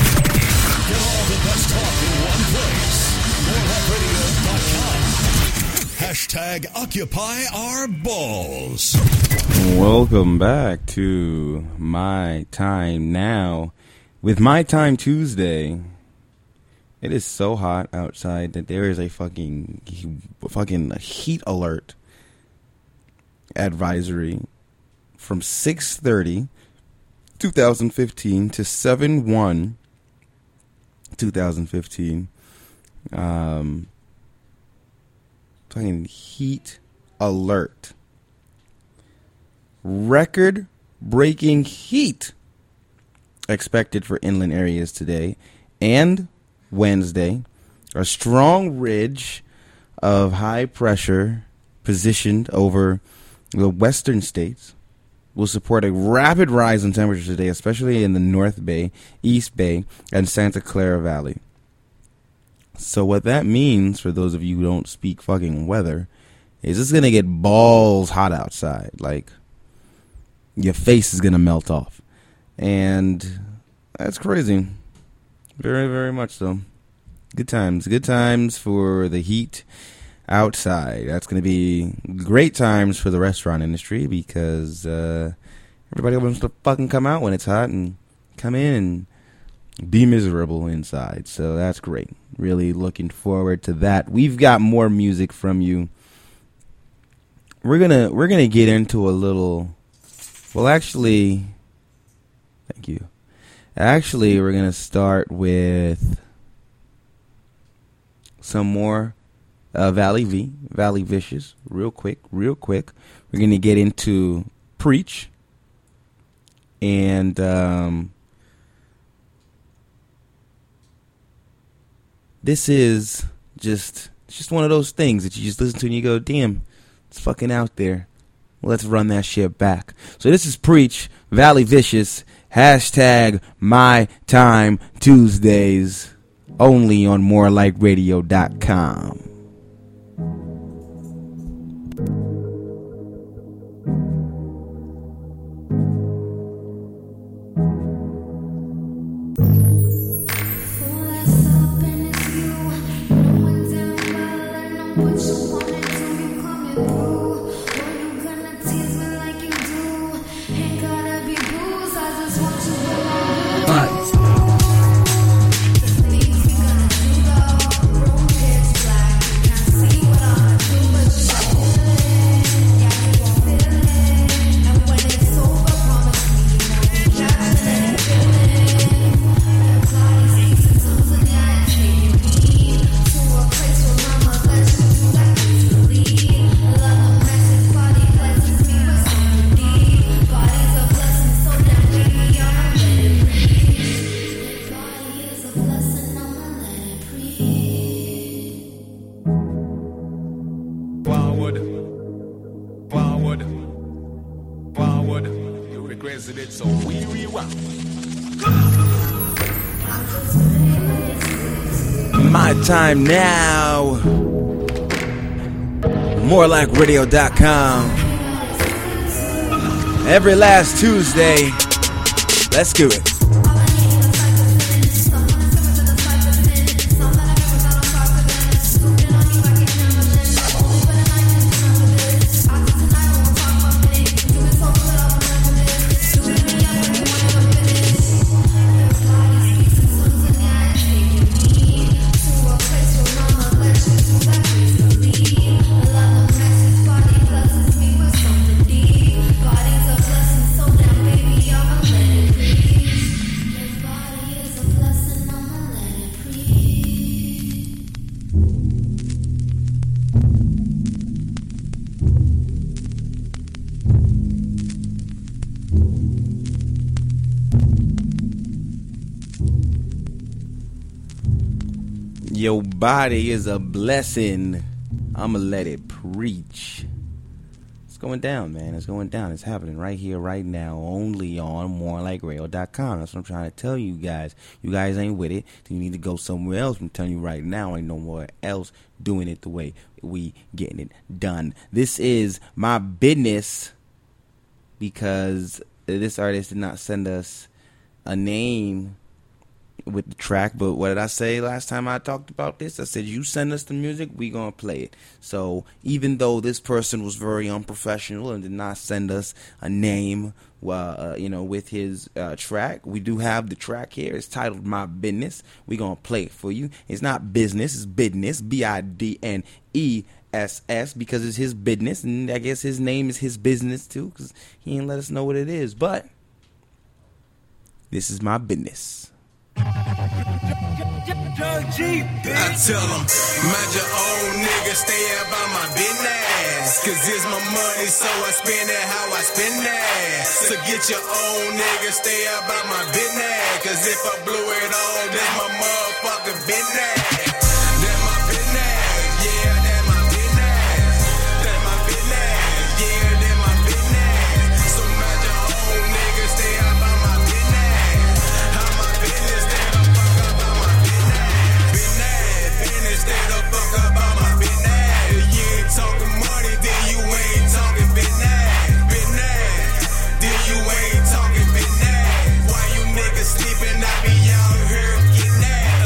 Get all the best talk in one place. more like radio dot com. Hashtag Occupy Our Balls. Welcome back to My Time Now with My Time Tuesday. It is so hot outside that there is a fucking fucking heat alert advisory from six thirty twenty fifteen to seven one twenty fifteen. Um, fucking heat alert. Record breaking heat expected for inland areas today and Wednesday. A strong ridge of high pressure positioned over the western states will support a rapid rise in temperatures today, especially in the North Bay, East Bay, and Santa Clara Valley. So what that means, for those of you who don't speak fucking weather, is it's going to get balls hot outside. Like, your face is going to melt off. And that's crazy. Very, very much so. Good times. Good times for the heat outside. That's going to be great times for the restaurant industry because uh, everybody wants to fucking come out when it's hot and come in and be miserable inside. So that's great. Really looking forward to that. We've got more music from you. We're gonna we're gonna get into a little. Well, actually, thank you. Actually, we're going to start with some more uh, Valley V, Valley Vicious, real quick, real quick. We're going to get into Preach. And um, this is just, it's just one of those things that you just listen to and you go, damn, it's fucking out there. Let's run that shit back. So this is Preach, Valley Vicious, hashtag My Time Tuesdays, only on more like radio dot com. Time now. more like radio dot com. Every last Tuesday. Let's do it. Your body is a blessing. I'ma let it preach. It's going down, man. It's going down. It's happening right here, right now, only on more like radio dot com. That's what I'm trying to tell you guys. You guys ain't with it, then you need to go somewhere else. I'm telling you right now, ain't nowhere else doing it the way we getting it done. This is my business because this artist did not send us a name with the track, but what did I say last time I talked about this? I said, you send us the music, we gonna play it. So even though this person was very unprofessional and did not send us a name, uh, you know, with his uh, track, we do have the track here. It's titled My Business. We gonna play it for you. It's not business, it's business, B I D N E S S, because it's his business, and I guess his name is his business too, because he ain't let us know what it is. But this is my business. I tell them, mind your own nigga, stay about my business. Cause it's my money, so I spend it how I spend it. So get your own nigga, stay about my business. Cause if I blew it all, that's my motherfucking business. That's my business, yeah, that's my business. That's my business, yeah, that's my business. So mind your own nigga, stay about my business. How my business, stay the fuck about my business. Business, stay the fuck about my business. You ain't talking money, then you ain't talking business. Business, then you ain't talking business. Why you niggas sleeping? I be out here getting that.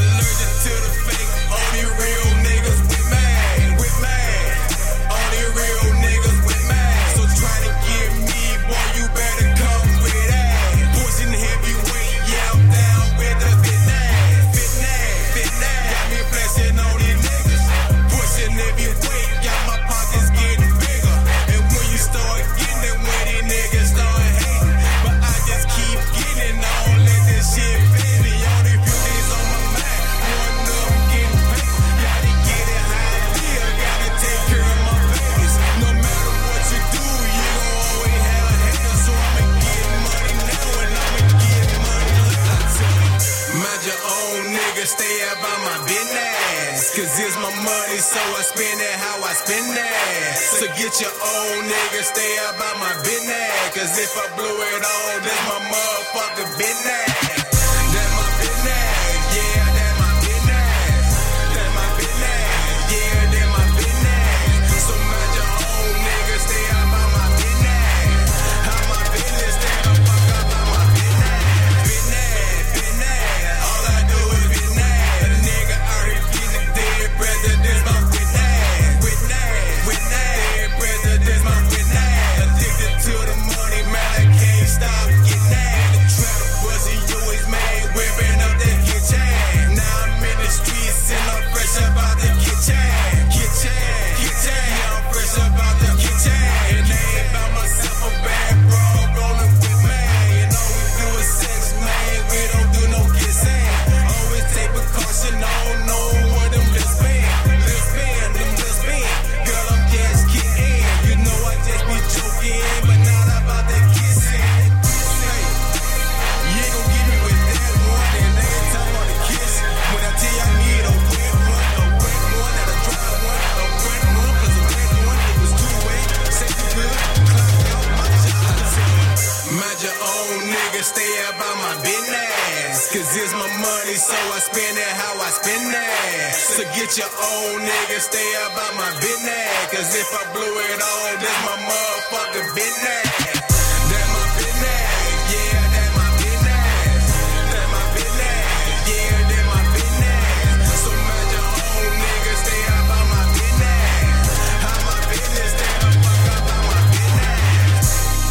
nigga stay about my business. Cause it's my money, so I spend it how I spend it. So get your own nigga, stay about my business. Cause if I blew it all, that's my motherfucking business. That's my business, yeah, that's my business. That's my business, yeah, that's my business. So mind your own nigga, stay about my business. How my business, stay the fuck about my business. Business, business, all I do is business. Nigga out here getting dead presidents, my witness. Witness, witness, dead presidents, my witness. Addicted to the money, man, I can't stop getting that. The trap pussy you always made, whipping up that kitchen. Now I'm in the streets and I'm fresh about the kitchen. Kitchen, kitchen, yeah, I'm fresh about the kitchen. And they ain't about myself a bad bro, rolling with me. And all we do is sex, man, we don't do no kissing. Always take precaution, I don't know where them lips been. Lips been, them lips been. Girl, I'm just kidding. You know I just be joking, but not about that kissing. Say, you ain't gon' get me with that one, and they ain't talking about the kiss. When I tell you I need a wet one, a wet one, and a dry one, a wet one, cause a wet one, it was too wet. Say you good, clock out my job. Mind your own nigga, stay about my business. Cause it's my money, so I spend it how I spend it. So get your own nigga, stay about my business. Cause if I blew it all, that's my motherfucking business. That's my business, yeah, that's my business. That's my business, yeah, that's my business. So mind your own nigga, stay about my business. How my business, stay the fuck about my business.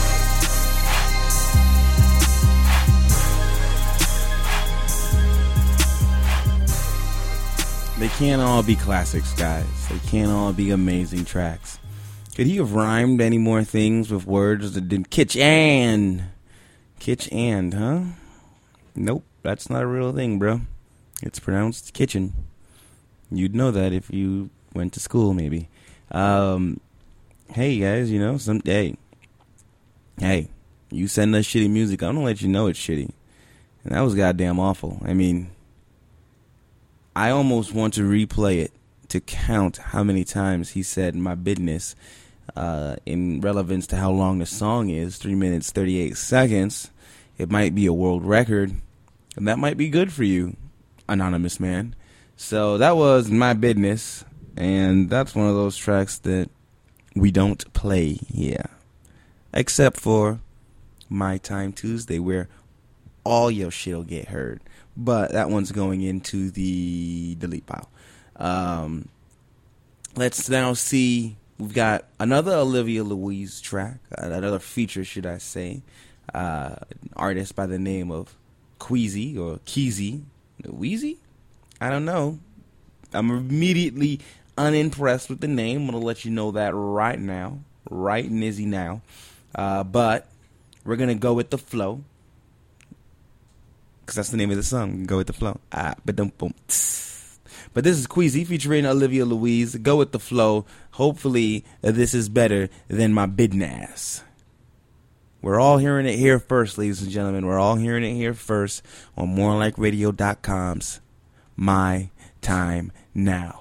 They can't all be classics, guys. They can't all be amazing tracks. Could he have rhymed any more things with words that didn't kitch and kitch and, huh? Nope, that's not a real thing, bro. It's pronounced kitchen. You'd know that if you went to school, maybe. Um, hey, guys, you know, someday, hey, you send us shitty music, I'm gonna let you know it's shitty. And that was goddamn awful. I mean, I almost want to replay it to count how many times he said my business uh, in relevance to how long the song is, three minutes, thirty-eight seconds. It might be a world record, and that might be good for you, anonymous man. So that was my business, and that's one of those tracks that we don't play here, except for My Time Tuesday, where all your shit'll get heard. But that one's going into the delete pile. Um, let's now see. We've got another Olivia Louise track, another feature, should I say. Uh, an artist by the name of Queasy or Keezy. Wheezy? I don't know. I'm immediately unimpressed with the name. I'm going to let you know that right now. Right nizzy now. Uh, but we're going to go with the flow. Because that's the name of the song. Go with the flow. Ah, but don't boom. But this is Queasy featuring Olivia Louise. Go with the flow. Hopefully, uh, this is better than my business. We're all hearing it here first, ladies and gentlemen. We're all hearing it here first on more like radio dot com's My Time Now.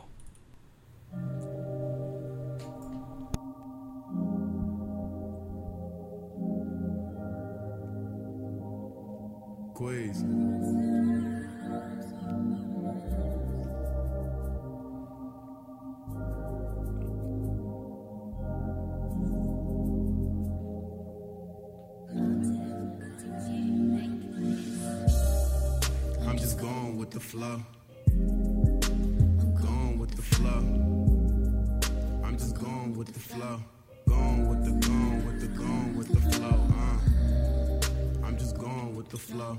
Queez. I'm just going with the flow. Going with the flow. I'm just going with the flow. Going with the, going with the, going with the flow. Uh. I'm just going with the flow.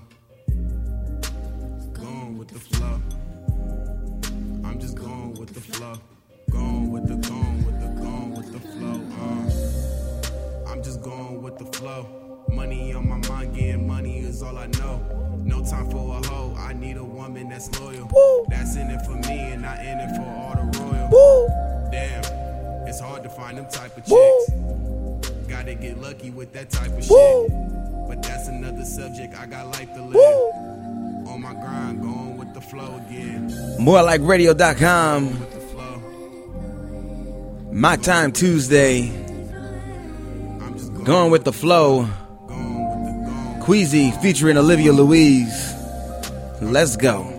Going with the flow. I'm just going with the flow. Going with the, going with the, going with the flow. Uh. I'm just going with the flow. Money on my mind, getting money is all I know. No time for a hoe, I need a woman that's loyal. Woo. That's in it for me and not in it for all the royal. Woo. Damn, it's hard to find them type of chicks. Woo. Gotta get lucky with that type of Woo. Shit. But that's another subject, I got life to live. Woo. On my grind, going with the the flow again. more like radio dot com. My Time Tuesday. Going with the flow. Queasy featuring Olivia Louise. Let's go.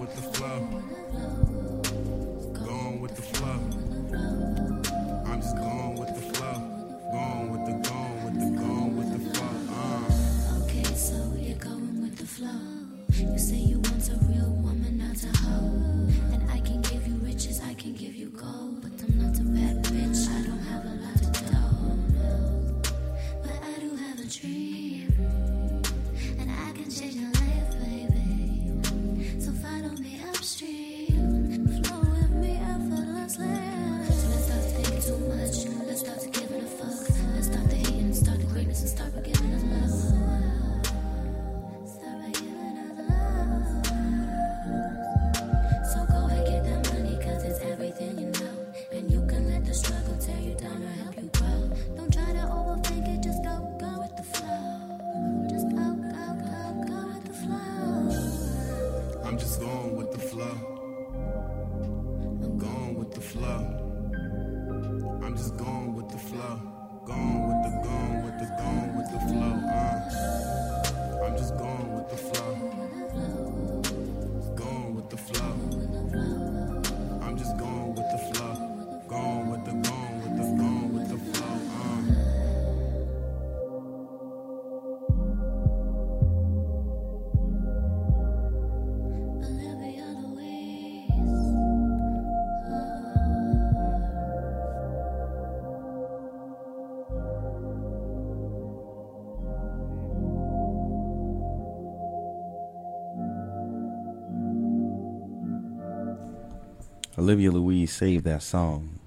Olivia Louise saved that song.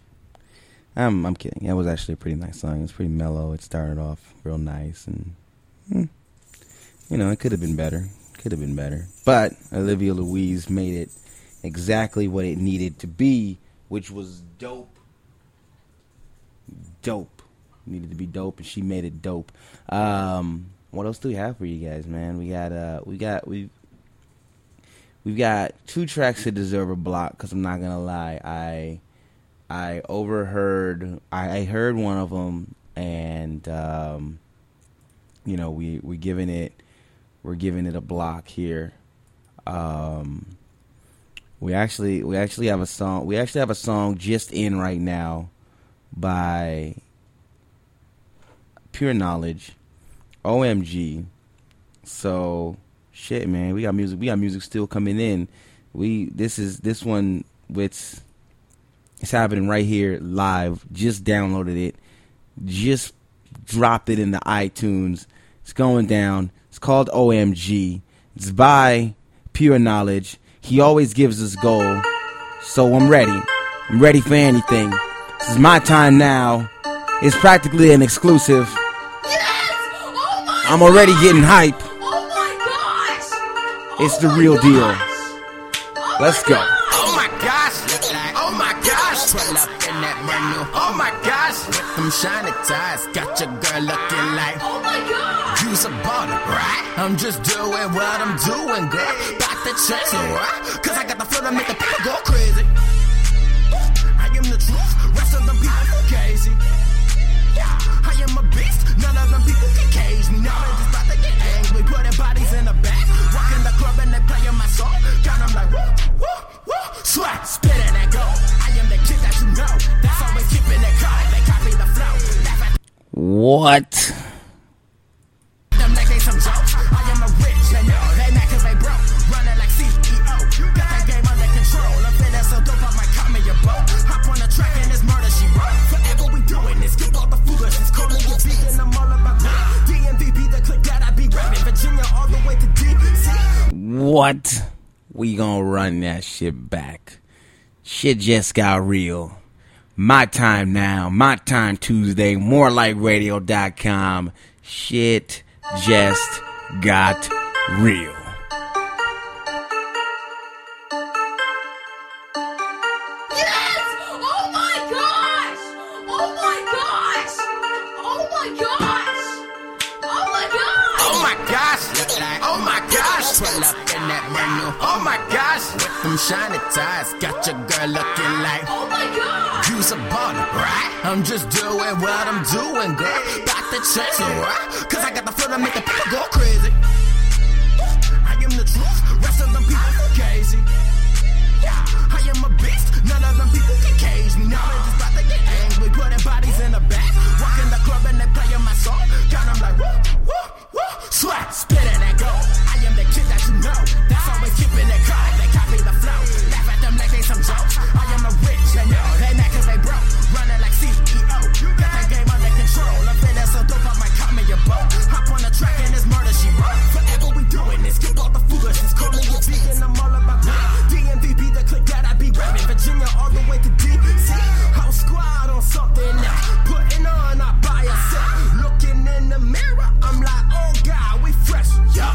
I'm I'm kidding. That was actually a pretty nice song. It was pretty mellow. It started off real nice, and hmm, you know, it could have been better. Could have been better. But Olivia Louise made it exactly what it needed to be, which was dope. Dope. It needed to be dope, and she made it dope. Um, what else do we have for you guys, man? We got uh, we got we. We've got two tracks that deserve a block, because I'm not going to lie. I I overheard, I, I heard one of them, and, um, you know, we, we're giving it, we're giving it a block here. Um, we actually, we actually have a song, we actually have a song just in right now by Pure Knowledge, O M G. So... shit, man, we got music. We got music still coming in. We this is this one. It's it's happening right here live. Just downloaded it. Just dropped it into iTunes. It's going down. It's called O M G. It's by Pure Knowledge. He always gives us gold. So I'm ready. I'm ready for anything. This is my time now. It's practically an exclusive. I'm already getting hype. It's the real deal. Let's go. Oh my gosh, oh my gosh, pull up in that brand new. Oh my gosh, with them shiny ties, got your girl looking like. Oh my god, you's a baller, right? I'm just doing what I'm doing, girl. About to check it, right? Cause I got the flow to make the people go crazy. I am the truth, rest of them people go crazy. I am a beast, none of them people can cage me. Now they just about to get angry, putting bodies in the back. Walking the club and they playing my song. Got them like, woo, woo, woo. Swat, spit it and go. I am the kid that you know. That's always keeping it cold. They copy the flow. What? Them like they some jokes. I am a rich and yo, they mad cause they broke. Running like C E O. Got that game under control. I'm feeling so dope, I might call me a boat. Hop on the track and it's murder she wrote. Forever we doing this. Skip all the foolishness. Calling your beat and I'm all about me. D M V P, the click that I be rapping. Virginia all the way to D C. What? We gonna run that shit back. Shit just got real. My time now. My time Tuesday. more like radio dot com. Shit just got real. Oh my my gosh, look like, oh my gosh, pull up in that brand new, oh my gosh, with them shiny ties, got your girl looking like, oh my god, you's a baller, right? I'm just doing what I'm doing, girl, got the chance, right? Cause I got the flow to make the people go crazy. I am the truth, rest of them people go crazy. Yeah, I am a beast, none of them people can cage me. Now they just about to get angry, putting bodies in the back, walk in the club and they playing my song, got them like, woo, woo, woo, sweat, spit it and go. I am the kid that you know, that's always keeping it cold. They copy the flow, laugh at them like they some jokes. I am a rich, you know, they mad cause they broke, running like C E O, got that game under control. I'm feeling so dope, I might call me a boat. Hop on the track and it's murder she wrote. Forever we doing this, skip all the foolishness, calling you vegan, I'm all about that. D M V be the click that I be rapping, Virginia all the way to D C. Whole squad on something else, putting on our by yourself. Looking in the mirror, I'm like, oh God, we fresh, yeah.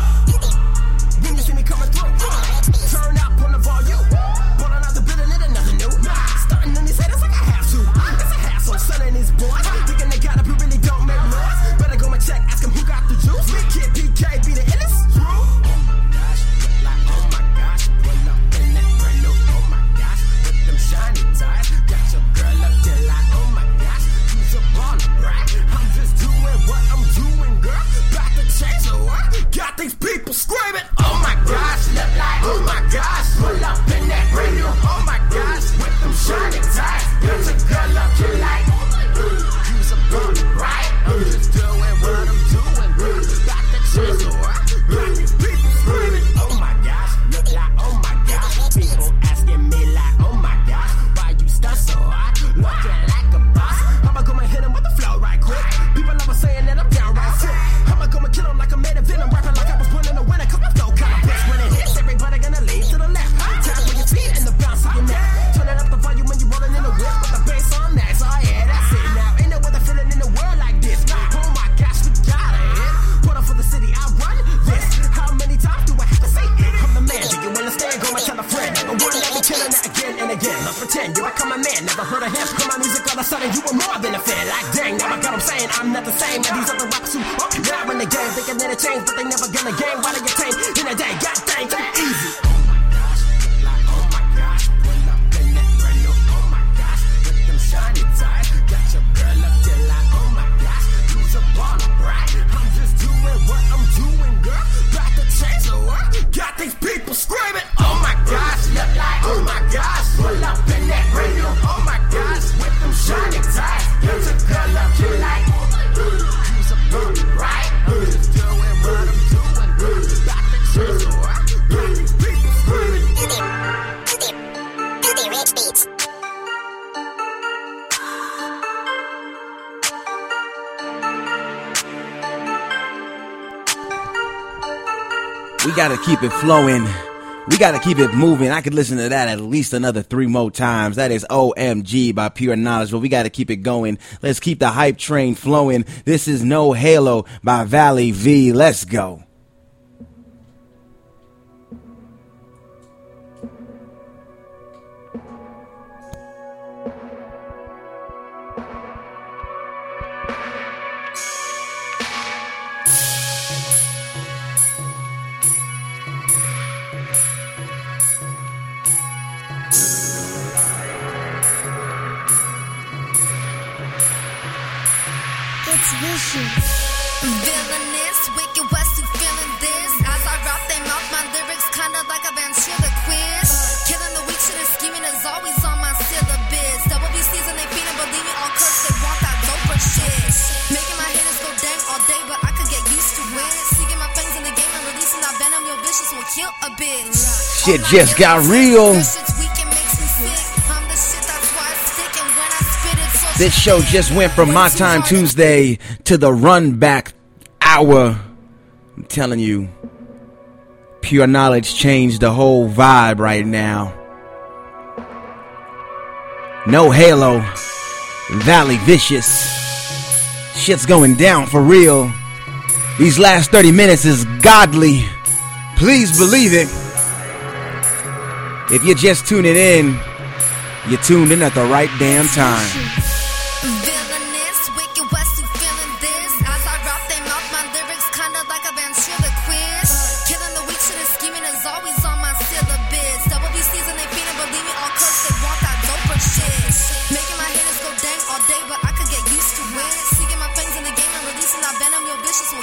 When you see me coming through, turn up on the volume, pulling out the building, it ain't nothing new. Starting on these haters like I have to. It's a hassle, selling these boys, thinking they got up, who really don't make noise. Better go and check, ask them who got the juice. Me kid P K be the illest. Oh my gosh, look like, oh my gosh, pull up in that brand new, oh my gosh, with them shiny ties, got your girl up there like, oh my gosh, you's a baller, right? I'm just doing what I'm doing, girl, about to change the world, got these people screaming, oh my gosh, look like, oh my gosh, pull up in that brand new, oh my gosh, with them shiny ties, got your girl up there like, you's a baller, right? I'm just doing what I'm doing, girl, about to change the world, got these people screaming, oh my gosh, look like, oh my gosh, people asking me like, oh my gosh, why you stunt so hard, looking like a boss, I'ma go and hit him with the flow right quick, people always saying that I'm downright sick, I'ma go and kill him like I made a venom, rapping like I was born in a winter, cause my flow kinda bitch, when it hits, everybody gonna lean to the left, tap with your feet and the bounce of your neck, turning up the volume when you rolling in the whip, with the bass on next, oh yeah, that's it now, ain't no other feeling in the world like this, oh my gosh, we gotta hit, put up for the city, I run this, how many times do I have to say it, I'm the man, do you understand, go and tell a friend, I wanna let me killing it again and again, let's pretend, you become a man, never heard of him, come my music all of a sudden, you were more than a fan, like dang, now I got them saying, I'm not the same, and these other rappers who up now in the game, thinking that it changed, but they never gonna game, why they get tamed in a day, god dang, too easy. Shiny ties, got your girl up there like, oh my gosh, you's a baller, right? I'm just doing what I'm doing, girl, about to change the world, got these people screaming, oh my gosh, look like, oh my gosh, pull up in that brand new, oh my gosh, with them shiny ties, got your girl up there like, you's a baller, right? I'm just doing what I'm doing, girl, about to change the world, got these people screaming. Rich Beats. We gotta keep it flowing. We gotta keep it moving. I could listen to that at least another three more times. That is O M G by Pure Knowledge, but we gotta keep it going. Let's keep the hype train flowing. This is No Halo by Valley V. Let's go. It's vicious. Villainous, wicked West, who feeling this? As I rap they mouth, my lyrics kinda like a ventriloquist. Killing the weak shit and scheming is always on my syllabus. Double B Cs and they feeding, believe me, all cursed, they want that doper shit. Making my haters go dang all day, but I could get used to it. Seeing my fangs in the game and releasing that venom, your vicious will kill a bitch. Shit just got real. This show just went from My Time Tuesday to the Run Back Hour. I'm telling you, Pure Knowledge changed the whole vibe right now. No Halo, Valley Vicious. Shit's going down for real. These last thirty minutes is godly. Please believe it. If you're just tuning in, you're tuned in at the right damn time. Villainous, wicked West, who feeling this? As I rap they mouth, my lyrics kinda like a ventriloquist.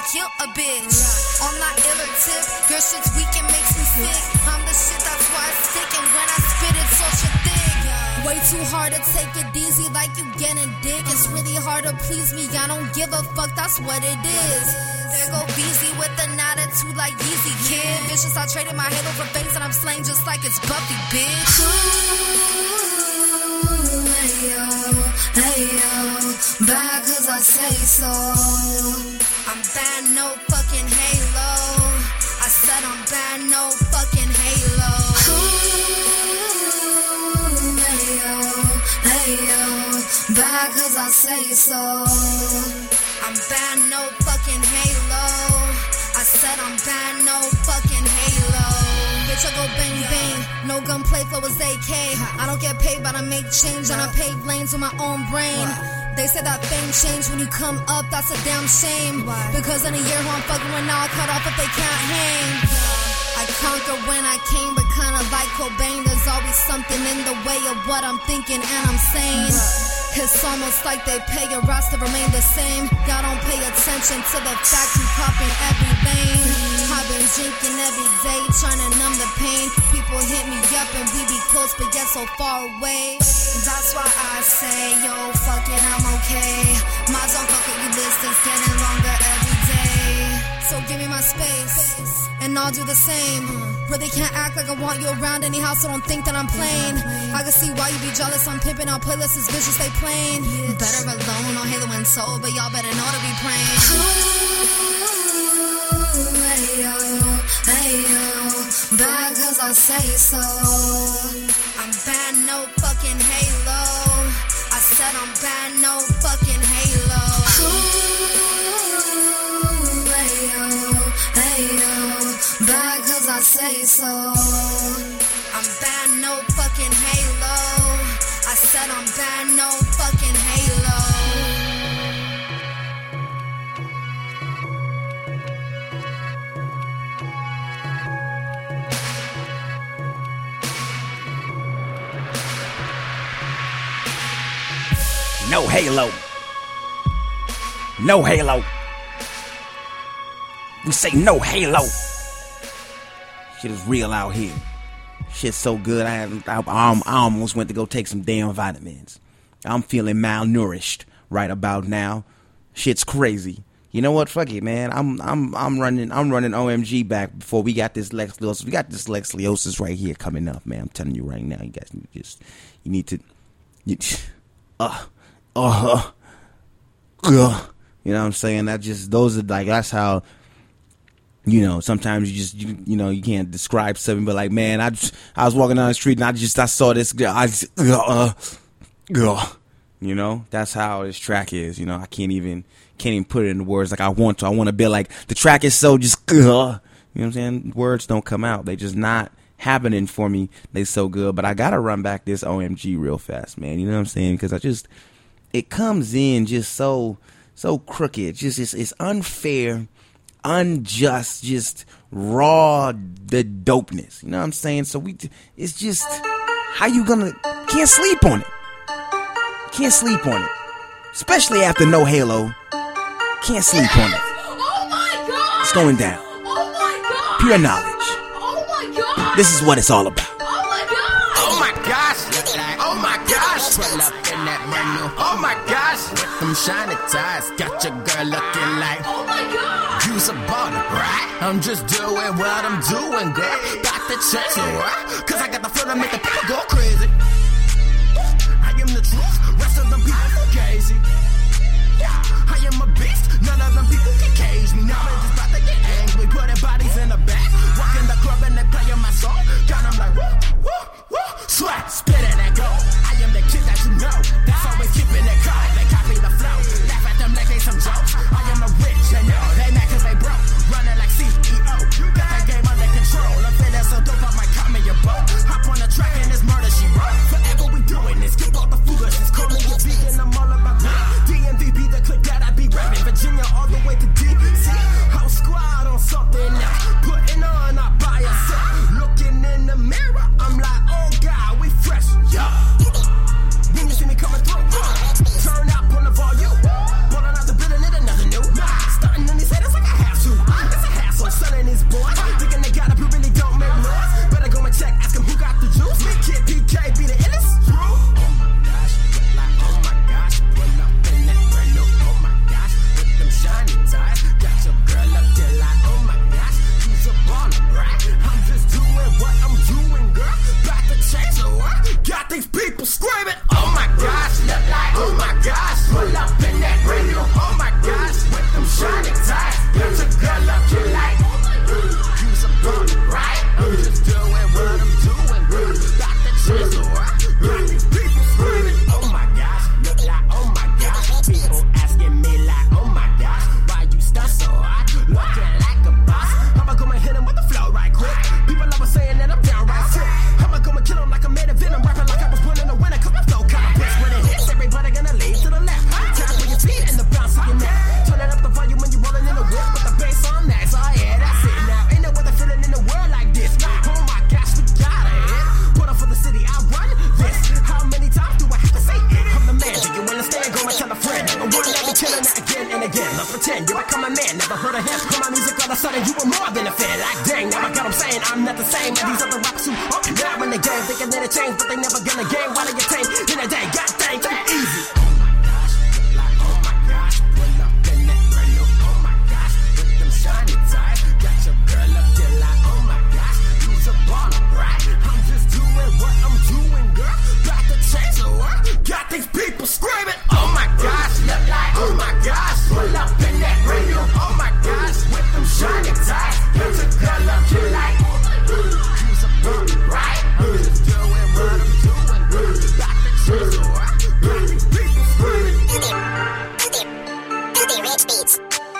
kill a bitch. On my iller tip, your shit's weak and makes me sick. I'm the shit, that's why I stick, and when I spit it's such a thick. Way too hard to take it easy like you getting dick. It's really hard to please me, I don't give a fuck, that's what it is. There go Beezy with an attitude like Yeezy, kid. Vicious, I traded my halo for things that I'm slaying just like it's Buffy, bitch. Ooh, hey yo, hey yo, bad cause I say so. I'm bad, no fucking halo. I said I'm bad, no fucking halo. Ooh, hey yo, hey yo, bad cause I say so. I'm bad, no fucking halo. I said I'm bad, no fucking halo. Bitch, I go bang bang, no gunplay flow is A K. I don't get paid, but I make change, and I pave lanes with my own brain. They say that fame change when you come up, that's a damn shame. Because in a year who I'm fucking with now, I'll cut off if they can't hang. I conquer when I came, but kinda like Cobain, there's always something in the way of what I'm thinking and I'm saying. It's almost like they pay your ass to remain the same. Y'all don't pay attention to the fact you popping every vein. I've been drinking every day, trying to numb the pain. People hit me up and we be close but yet so far away. That's why I say, yo, fuck it, I'm okay. My don't fuck with you list is getting longer every day. So give me my space, and I'll do the same. Really can't act like I want you around anyhow, so don't think that I'm playing. I can see why you be jealous, I'm pimping on playlists, this bitch just stay playing. Better alone, on Halo and Soul, but y'all better know to be praying. Ooh, hey yo, hey yo, bad cause I say so. I'm bad, no fucking halo. I said I'm bad, no fucking halo. Ooh, hey yo, hey yo, bad cause I say so. I'm bad, no fucking halo. I said I'm bad, no fucking halo. No halo. No halo. We say no halo. Shit is real out here. Shit's so good, I, I, I, I almost went to go take some damn vitamins. I'm feeling malnourished right about now. Shit's crazy. You know what? Fuck it, man. I'm I'm I'm running I'm running O M G back before we got this Lex Leosis. We got this Lex Leosis right here coming up, man. I'm telling you right now. You guys need to just you need to you, uh uh uh you know what I'm saying? That just those are like that's how. You know, sometimes you just, you, you know, you can't describe something, but like, man, I just, I was walking down the street and I just, I saw this girl, I just, uh, uh, you know, that's how this track is, you know, I can't even, can't even put it in words like I want to. I want to be like, the track is so just, uh, you know what I'm saying? Words don't come out. They just not happening for me. They so good, but I gotta run back this O M G real fast, man. You know what I'm saying? Because I just, it comes in just so, so crooked. Just, it's, it's unfair. Unjust, just raw the dopeness. You know what I'm saying? So we, it's just how you gonna can't sleep on it. Can't sleep on it, especially after no halo. Can't sleep on it. Oh my god! It's going down. Oh my god! Pure knowledge. Oh my god! This is what it's all about. Oh my god! Oh my gosh! Oh my gosh! Pull up in that brand new. Oh my gosh! With them shiny ties, got your girl looking like. Oh my god! Use a butter, right? I'm just doing what I'm doing, girl. Got the check, right? Cause I got the flow to make the people go crazy. I am the truth, rest of them people go crazy. I am a beast, none of them people can cage me. Now I'm just about to get angry, putting bodies in the back. Walking the club and they playing my song. Got them like, woo, woo, woo. Swat, spit it and go. I am the kid that you know, that's always keeping it caught. They copy the flow, laugh at them like they some jokes. I am a rich and yo, they mad cause they broke. Running like C E O, got that game under control. I'm feeling so dope, I might call me your boat. Hop on the track and it's murder she wrote. Forever we doing this, skip all the foolishness. Calling you vegan, I'm all about that. D M V be the click that I be rapping. Virginia all the way to D C. House squad on something now. Putting on our by yourself. Looking in the mirror, I'm like, oh God, we fresh. Yeah. When you see me coming through, turn up on the volume. Pulling out the building, it another new. people screaming, oh my gosh, look like, oh my gosh, pull up in that brand new, oh my gosh, with them shining ties, got your girl looking like, you's a bum, right? I'm just doing what I'm doing, girl. Got the chisel, right? Got these people screaming, oh my gosh, look like, oh my gosh, people asking me like, oh my gosh, why you stunt so hard, looking like a boss? I'ma come and hit him with the flow right quick. People always saying that I'm downright sick. I'ma come and kill him like I made a venom, rapping like I was born in the winter, cause my flow kinda pissed. When it hits, everybody gonna leave to the left. Time for your feet and the bounce of your neck. Turn it up the volume when you're rolling in the whip with the bass on that. So yeah, that's it now. Ain't no other feeling in the world like this. Oh my gosh, we got it. Put up for the city, I run this. How many times do I have to say it? I'm the man, do you understand? Go and tell a friend. I wanna let me killing that again and again. Let's pretend you become a man, never heard of him. From my music all of a sudden you were more than a fan. Like dang, now I got them saying I'm not the same as these other rappers who up now in the game. Thinking that it changed, but they never gonna gain. Why they attain in a day? God dang, take it easy. Oh my gosh, look like oh my gosh, pull up in that brand new, oh my gosh, with them shiny ties, got your girl up there like oh my gosh, you's a baller, right? I'm just doing what I'm doing, girl. Got the change of work, got these people screaming, oh my gosh, look like oh my gosh, pull up in that brand new, oh my gosh, with them shiny ties, got your girl up there like you's a baller, right? I'm just doing what I'm doing, girl. Got the change of work, got these people screaming. Rich beats.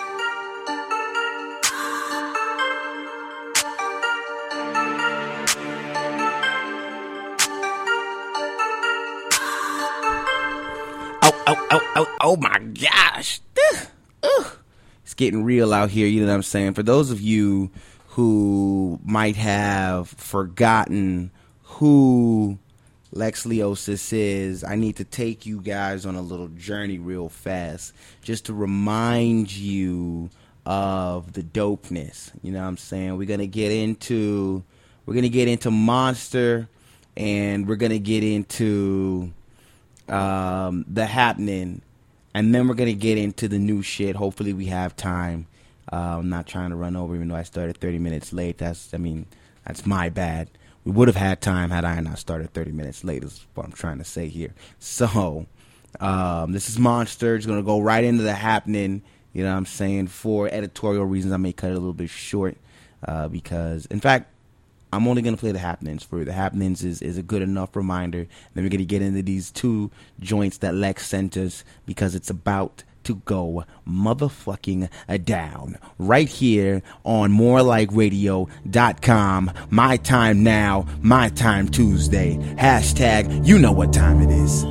Oh, oh, oh, oh, oh my gosh. Ugh. It's getting real out here, you know what I'm saying? For those of you who might have forgotten who Lex Leosis is, I need to take you guys on a little journey real fast just to remind you of the dopeness. You know what I'm saying? We're going to get into we're going to get into Monster, and we're going to get into um, The Happening, and then we're going to get into the new shit. Hopefully we have time. Uh, I'm not trying to run over, even though I started thirty minutes late. That's, I mean, that's my bad. We would have had time had I not started thirty minutes late, is what I'm trying to say here. So, um, this is Monster. It's going to go right into The Happening, you know what I'm saying? For editorial reasons, I may cut it a little bit short uh, because, in fact, I'm only going to play The Happenings for you. The Happenings is, is a good enough reminder. Then we're going to get into these two joints that Lex sent us because it's about to go motherfucking down right here on more like radio dot com. My time now, my time Tuesday. Hashtag, you know what time it is.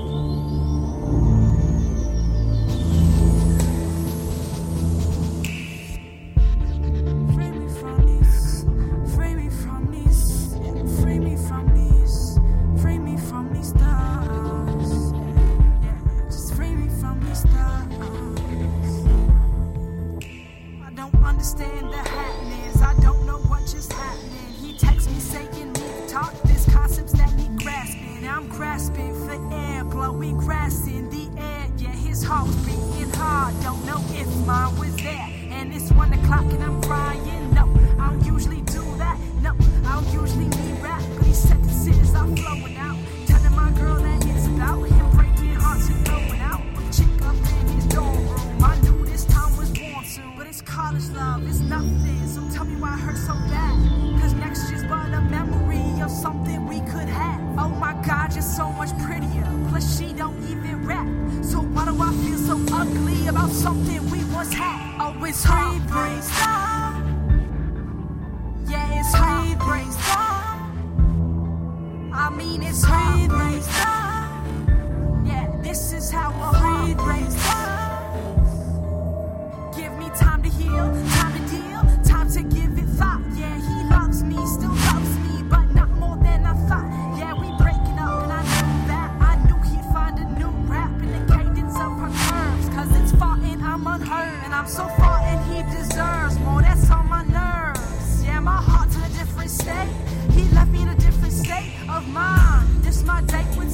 Understand the happenings, I don't know what just happened. He texts me saying, "Me talk, this concepts that me grasping." I'm grasping for air, blowing grass in the air. Yeah, his heart's beating hard, don't know if mine was there. And it's one o'clock and I'm crying. No, I don't usually do that. No, I don't usually need rap, but he said the tears are flowing out. Telling my girl that it's about him breaking hearts and throwing out. Chick up in his dorm room, I knew this time was warm soon, but it's college love, it's nothing. So tell me why it hurts so bad. Cause next year's but a memory of something we could have. Oh my God, you're so much prettier. Plus she don't even rap. So why do I feel so ugly about something we once had? Oh, it's heartbreak style. Yeah, it's heartbreak style. I mean, it's heartbreak style. Yeah, this is how a heartbreak style. Give me time to heal, time to deal, time to give it thought. Yeah, he loves me, still loves me, but not more than I thought. Yeah, we breaking up and I knew that. I knew he'd find a new rap in the cadence of her curves. Cause it's far and I'm unheard, and I'm so far and he deserves more. That's on my nerves. Yeah, my heart's in a different state. He left me in a different state of mind. This my date with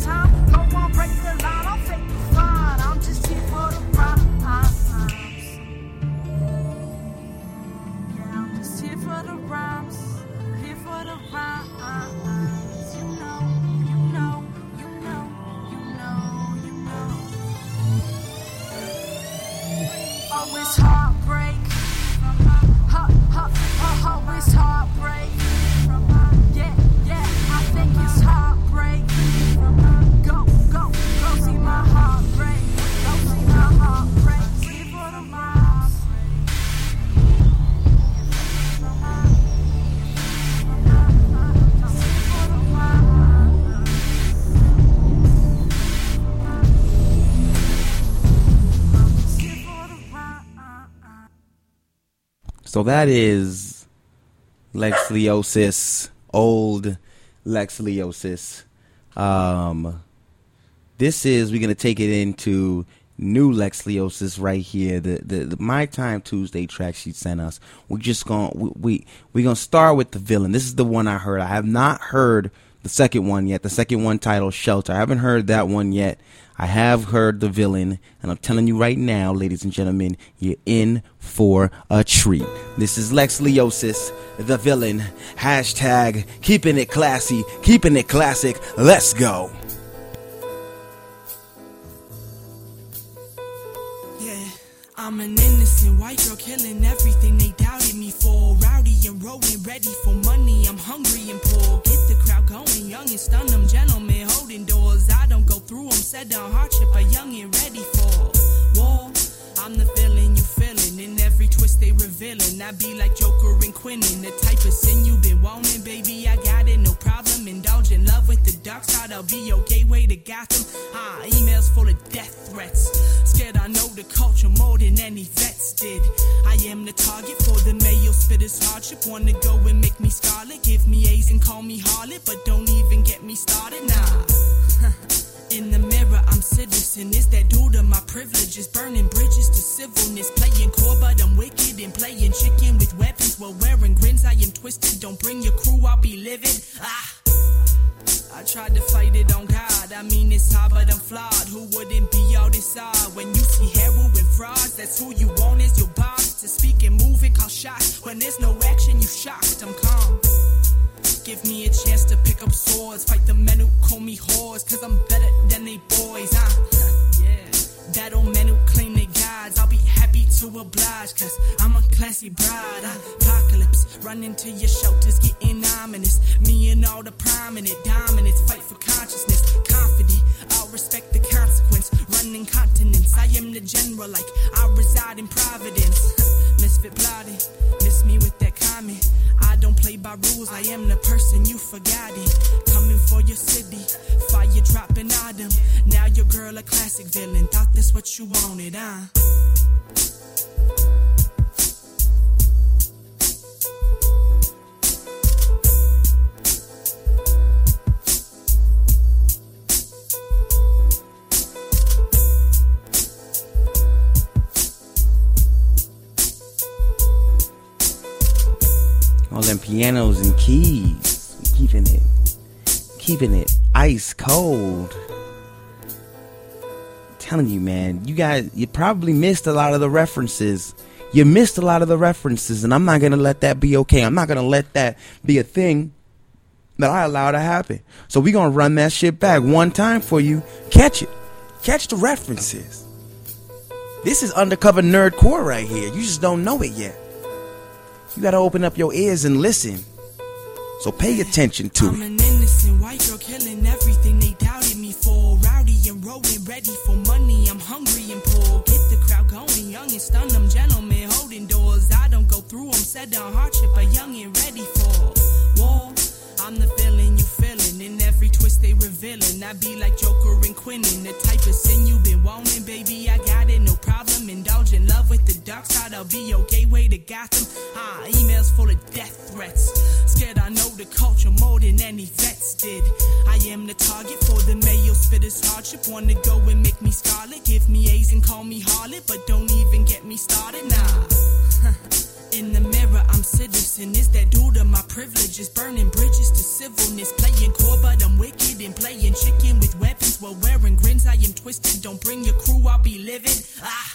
So that is Lex Leosis, old Lex Leosis. Um, this is, we're going to take it into new Lex Leosis right here. The, the the My Time Tuesday track she sent us. We're just going we, we we're going to start with the villain. This is the one I heard. I have not heard the second one yet. The second one titled Shelter. I haven't heard that one yet. I have heard the villain, and I'm telling you right now, ladies and gentlemen, you're in for a treat. This is Lex Leosis, the villain. Hashtag keeping it classy, keeping it classic. Let's go. I'm an innocent white girl killing everything they doubted me for. Rowdy and rolling, ready for money. I'm hungry and poor. Get the crowd going, young and stun them, gentlemen holding doors. I don't go through them, set down hardship, a young and ready for war. I'm the feeling you feeling, in every twist they revealing. I be like Joker and Quentin, the type of sin you been wanting, baby. I got it, no problem. Indulge in love with the dark side. I'll be your gateway to Gotham. Ah, emails full of death threats. Scared I know the culture more than any vets did. I am the target for the mayo spitters hardship. Wanna go and make me scarlet, give me A's and call me harlot, but don't even get me started. Nah. In the mirror, I'm citizen. Is that due to my privileges? Burning bridges to civilness. Playing core, but I'm wicked. And playing chicken with weapons while wearing grins. I am twisted. Don't bring your crew, I'll be livid. Ah. I tried to fight it on God. I mean, it's hard, but I'm flawed. Who wouldn't be all this odd? When you see heroin frauds, that's who you want is your boss. To speak and move and call shots. When there's no action, you shocked. I'm calm. Give me a chance to pick up swords. Fight the men who call me whores. Cause I'm better than they boys, huh? Yeah. Battle men who claim they gods. I'll be happy to oblige. Cause I'm a classy bride. Apocalypse. Run into your shelters, getting ominous. Me and all the prominent dominants. Fight for consciousness. Confident. I'll respect the consequence. Running continents. I am the general like I reside in Providence. Misfit plotting. Miss me with that comment. I don't play by rules, I am the person you forgot it. Coming for your city, fire dropping autumn. Now your girl a classic villain, thought this what you wanted, huh? All them pianos and keys, keeping it, keeping it ice cold. I'm telling you, man, you guys, you probably missed a lot of the references. You missed a lot of the references, and I'm not gonna let that be okay. I'm not gonna let that be a thing that I allow to happen. So we gonna run that shit back one time for you. Catch it, catch the references. This is undercover nerdcore right here. You just don't know it yet. You gotta open up your ears and listen. So pay attention to I'm it. an innocent white girl killing everything they doubted me for. Rowdy and rolling, ready for money. I'm hungry and poor. Get the crowd going, young and stun them, gentlemen holding doors. I don't go through them, set down hardship, a young and ready for war. I'm the feeling you feeling, in every twist they revealing. I be like Joker and Quentin, the type of sin you been wanting, baby. I got it, no problem. Indulge in love with the dark side. I'll be your gateway to Gotham. Ah, emails full of death threats. Scared I know the culture more than any vets did. I am the target for the mayo spitters hardship. Wanna go and make me scarlet, give me A's and call me harlot, but don't even get me started, nah. In the mirror, I'm citizen. Is that due to my privileges? Burning bridges to civilness. Playing core, but I'm wicked. And playing chicken with weapons while wearing grins. I am twisted. Don't bring your crew, I'll be livid. Ah.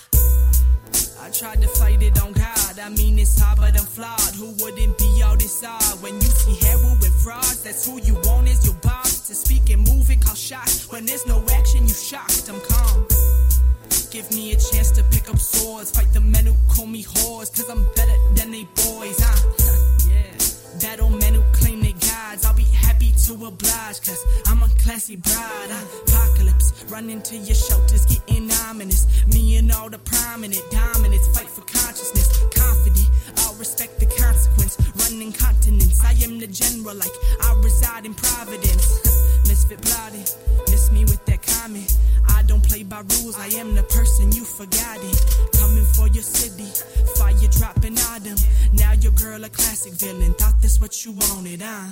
I tried to fight it on God. I mean, it's hard, but I'm flawed. Who wouldn't be all this odd? When you see heroin frauds, that's who you want is your boss. To speak and move and call shots. When there's no action, you shocked. I'm calm. Give me a chance to pick up swords. Fight the men who call me whores. Cause I'm better than they boys, huh? Yeah. Battle men who claim they gods. I'll be happy to oblige. Cause I'm a classy bride. Apocalypse. Run into your shelters, getting ominous. Me and all the prominent dominants. Fight for consciousness. Confident. I'll respect the consequence. Running continents. I am the general like I reside in Providence. Misfit plotting. Miss me with that comment. I I don't play by rules, I am the person you forgotten. Coming for your city, fire dropping autumn. Now your girl a classic villain, thought this what you wanted, huh?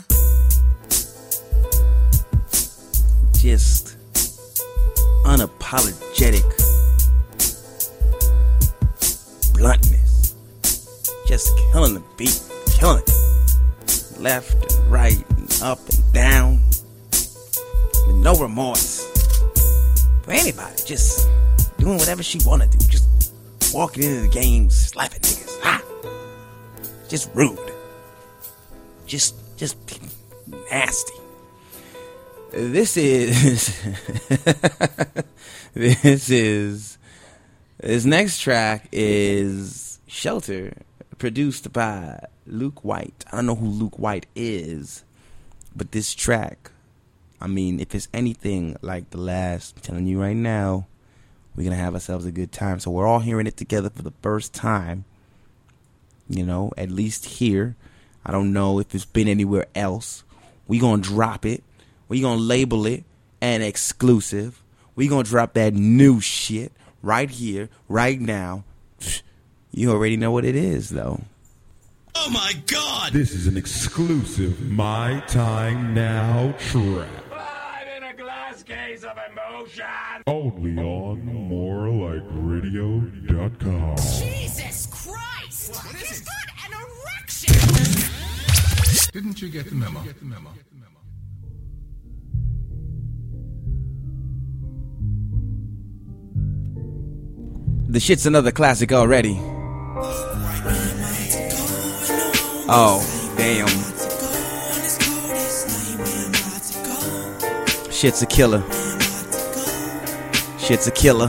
Just unapologetic bluntness. Just killing the beat, killing it. Left and right and up and down. With no remorse for anybody. Just doing whatever she wanna do. Just walking into the game, slapping niggas. Ha! Just rude. Just, just nasty. This is, this is, this next track is Shelter, produced by Luke White. I don't know who Luke White is, but this track, I mean, if it's anything like the last, I'm telling you right now, we're going to have ourselves a good time. So we're all hearing it together for the first time, you know, at least here. I don't know if it's been anywhere else. We're going to drop it. We're going to label it an exclusive. We're going to drop that new shit right here, right now. You already know what it is, though. Oh my God! This is an exclusive My Time Now track. In a glass case of emotion. Only on more like radio dot com. Jesus Christ! He's got an erection! Didn't you get the memo? Get the memo. The shit's another classic already. Oh, damn. Shit's a killer. Shit's a killer.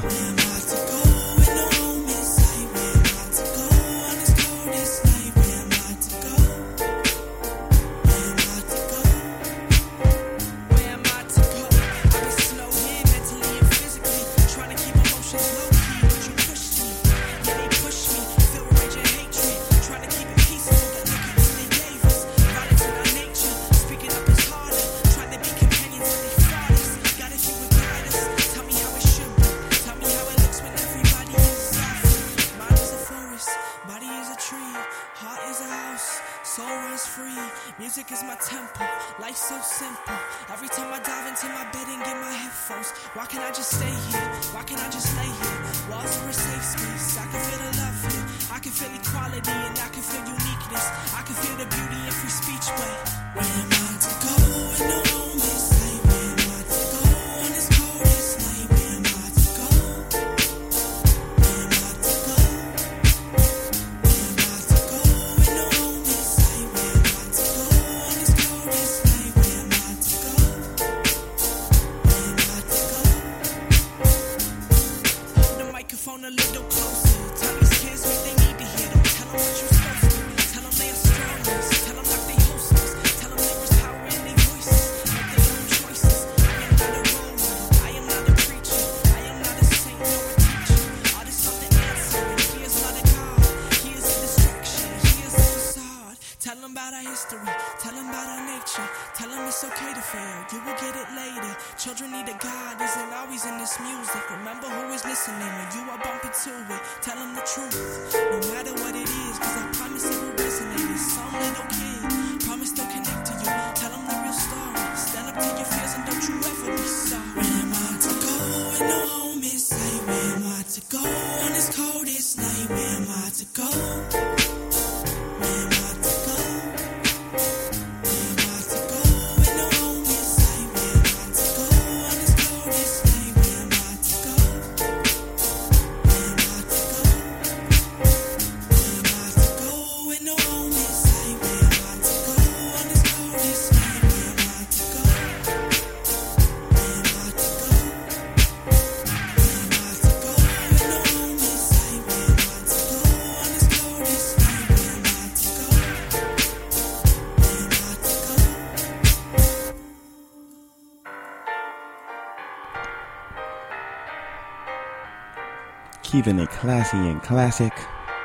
Keeping it classy and classic.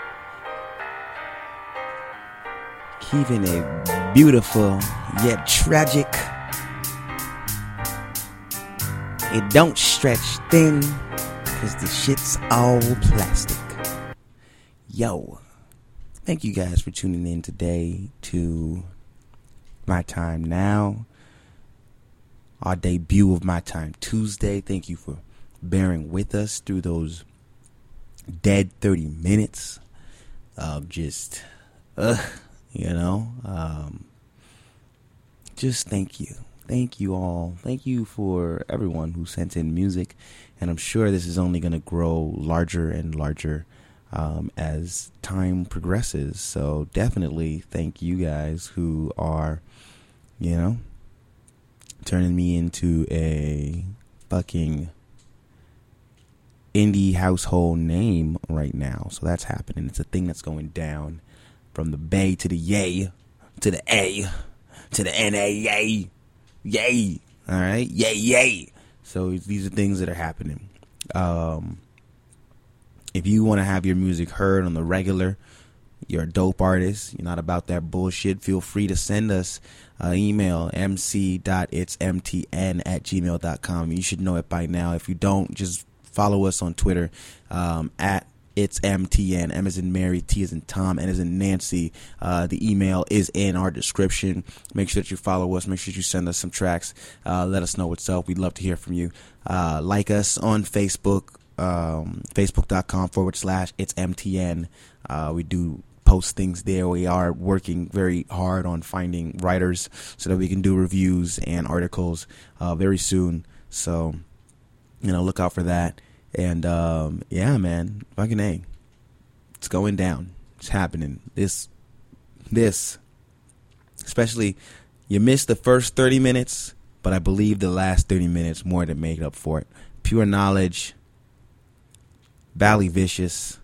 Keeping it beautiful yet tragic. it don't stretch thin, cause the shit's all plastic. Yo, thank you guys for tuning in today to My Time Now, our debut of My Time Tuesday. Thank you for bearing with us through those dead thirty minutes of just, uh, you know, um, just thank you. Thank you all. Thank you for everyone who sent in music. And I'm sure this is only going to grow larger and larger um, as time progresses. So definitely thank you guys who are, you know, turning me into a fucking indie household name right now. So that's happening. It's a thing that's going down from the Bay to the Yay to the A to the N A Yay. Yay. All right. Yay, yay. So these are things that are happening. Um, if you want to have your music heard on the regular, you're a dope artist, you're not about that bullshit, feel free to send us an email, m c dot its m t n at gmail dot com. You should know it by now. If you don't, just follow us on Twitter um, at It's M T N. M as in Mary, T as in Tom, N as in Nancy. Uh, the email is in our description. Make sure that you follow us. Make sure that you send us some tracks. Uh, let us know what's up. We'd love to hear from you. Uh, like us on Facebook, um, facebook.com forward slash It's M T N. Uh, we do post things there. We are working very hard on finding writers so that we can do reviews and articles uh, very soon. So, you know, look out for that. And, um, yeah, man, fucking A. It's going down. It's happening. This, this, especially, you missed the first thirty minutes, but I believe the last thirty minutes more than make up for it. Pure Knowledge, Valley Vicious,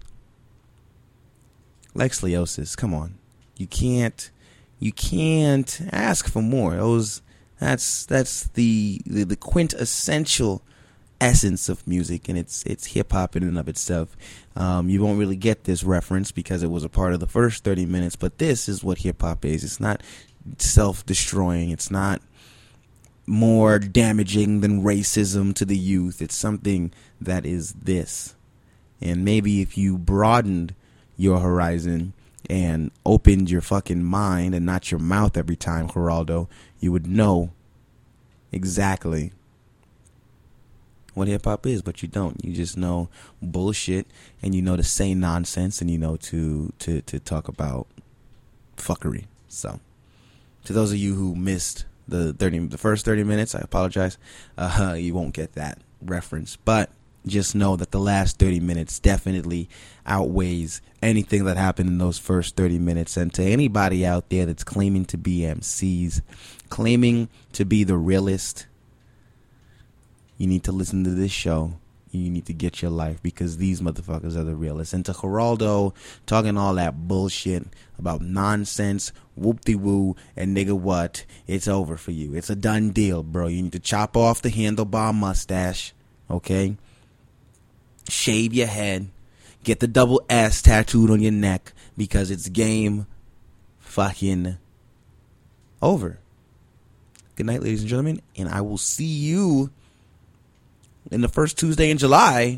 Lex Leosis. Come on. You can't, you can't ask for more. Those, that's, that's the, the, the quintessential essence of music, and it's it's hip-hop in and of itself. Um, you won't really get this reference because it was a part of the first thirty minutes, but this is what hip-hop is. It's not self-destroying. It's not more damaging than racism to the youth. It's something that is this. And maybe if you broadened your horizon and opened your fucking mind and not your mouth every time, Geraldo, you would know exactly what hip-hop is, but you don't. You just know bullshit, and you know to say nonsense, and you know to to to talk about fuckery. So to those of you who missed the thirty the first thirty minutes, I apologize. Uh, you won't get that reference, but just know that the last thirty minutes definitely outweighs anything that happened in those first thirty minutes. And to anybody out there that's claiming to be M Cs, claiming to be the realest, you need to listen to this show. You need to get your life, because these motherfuckers are the realists. And to Geraldo talking all that bullshit about nonsense, whoop-de-woo, and nigga what, it's over for you. It's a done deal, bro. You need to chop off the handlebar mustache, okay? Shave your head. Get the double S tattooed on your neck, because it's game fucking over. Good night, ladies and gentlemen, and I will see you in the first Tuesday in July,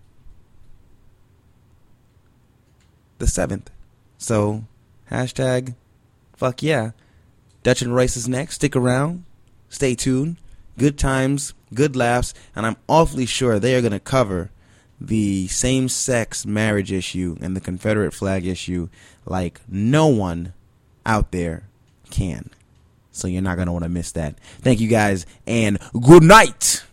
the seventh. So, hashtag, fuck yeah. Dutch and Rice is next. Stick around. Stay tuned. Good times, good laughs, and I'm awfully sure they are going to cover the same-sex marriage issue and the Confederate flag issue like no one out there can. So you're not going to want to miss that. Thank you guys, and good night.